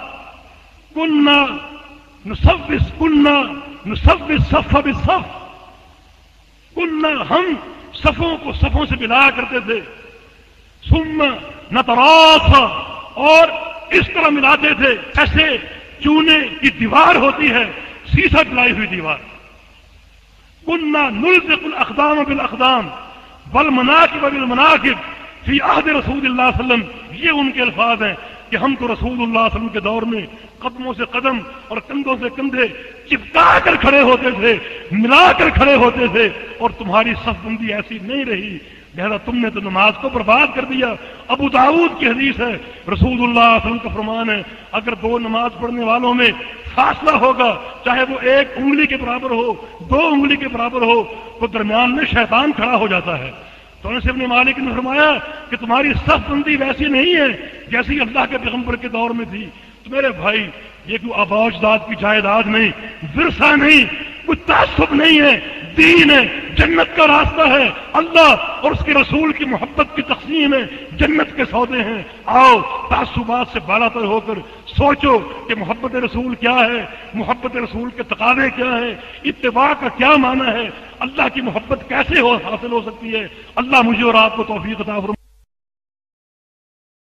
[SPEAKER 2] نصف صف بالصف، کننا ہم صفوں کو صفوں سے ملایا کرتے تھے، ثم نتراصا اور اس طرح ملاتے تھے ایسے چونے کی دیوار ہوتی ہے، سیسا ڈلائی ہوئی دیوار۔ کننا نلزق الاقدام بالاقدام والمناکب بالمناکب فی عہد رسول اللہ صلی اللہ علیہ وسلم، یہ ان کے الفاظ ہیں کہ ہم تو رسول اللہ صلی اللہ علیہ وسلم کے دور میں قدموں سے قدم اور کندھوں سے کندھے چپکا کر کھڑے ہوتے تھے، ملا کر کھڑے ہوتے تھے، اور تمہاری صف بندی ایسی نہیں رہی، لہذا تم نے تو نماز کو برباد کر دیا۔ ابو داؤد کی حدیث ہے، رسول اللہ صلی اللہ علیہ وسلم کا فرمان ہے اگر دو نماز پڑھنے والوں میں فاصلہ ہوگا، چاہے وہ ایک انگلی کے برابر ہو، دو انگلی کے برابر ہو، تو درمیان میں شیطان کھڑا ہو جاتا ہے۔ تو انس بن مالک نے فرمایا کہ تمہاری صف بندی ویسی نہیں ہے جیسی اللہ کے پیغمبر کے دور میں تھی۔ تو میرے بھائی یہ کوئی آباء و اجداد کی جائیداد نہیں، ورثہ نہیں، کوئی تعصب نہیں ہے، دین ہے، جنت کا راستہ ہے، اللہ اور اس کے رسول کی محبت کی تقسیم ہے، جنت کے سودے ہیں۔ آؤ تعصبات سے بالا تر ہو کر سوچو کہ محبت رسول کیا ہے، محبت رسول کے تقاضے کیا ہیں، اتباع کا کیا معنی ہے، اللہ کی محبت کیسے حاصل ہو سکتی ہے۔ اللہ مجھے اور آپ کو توفیق عطا فرمائے۔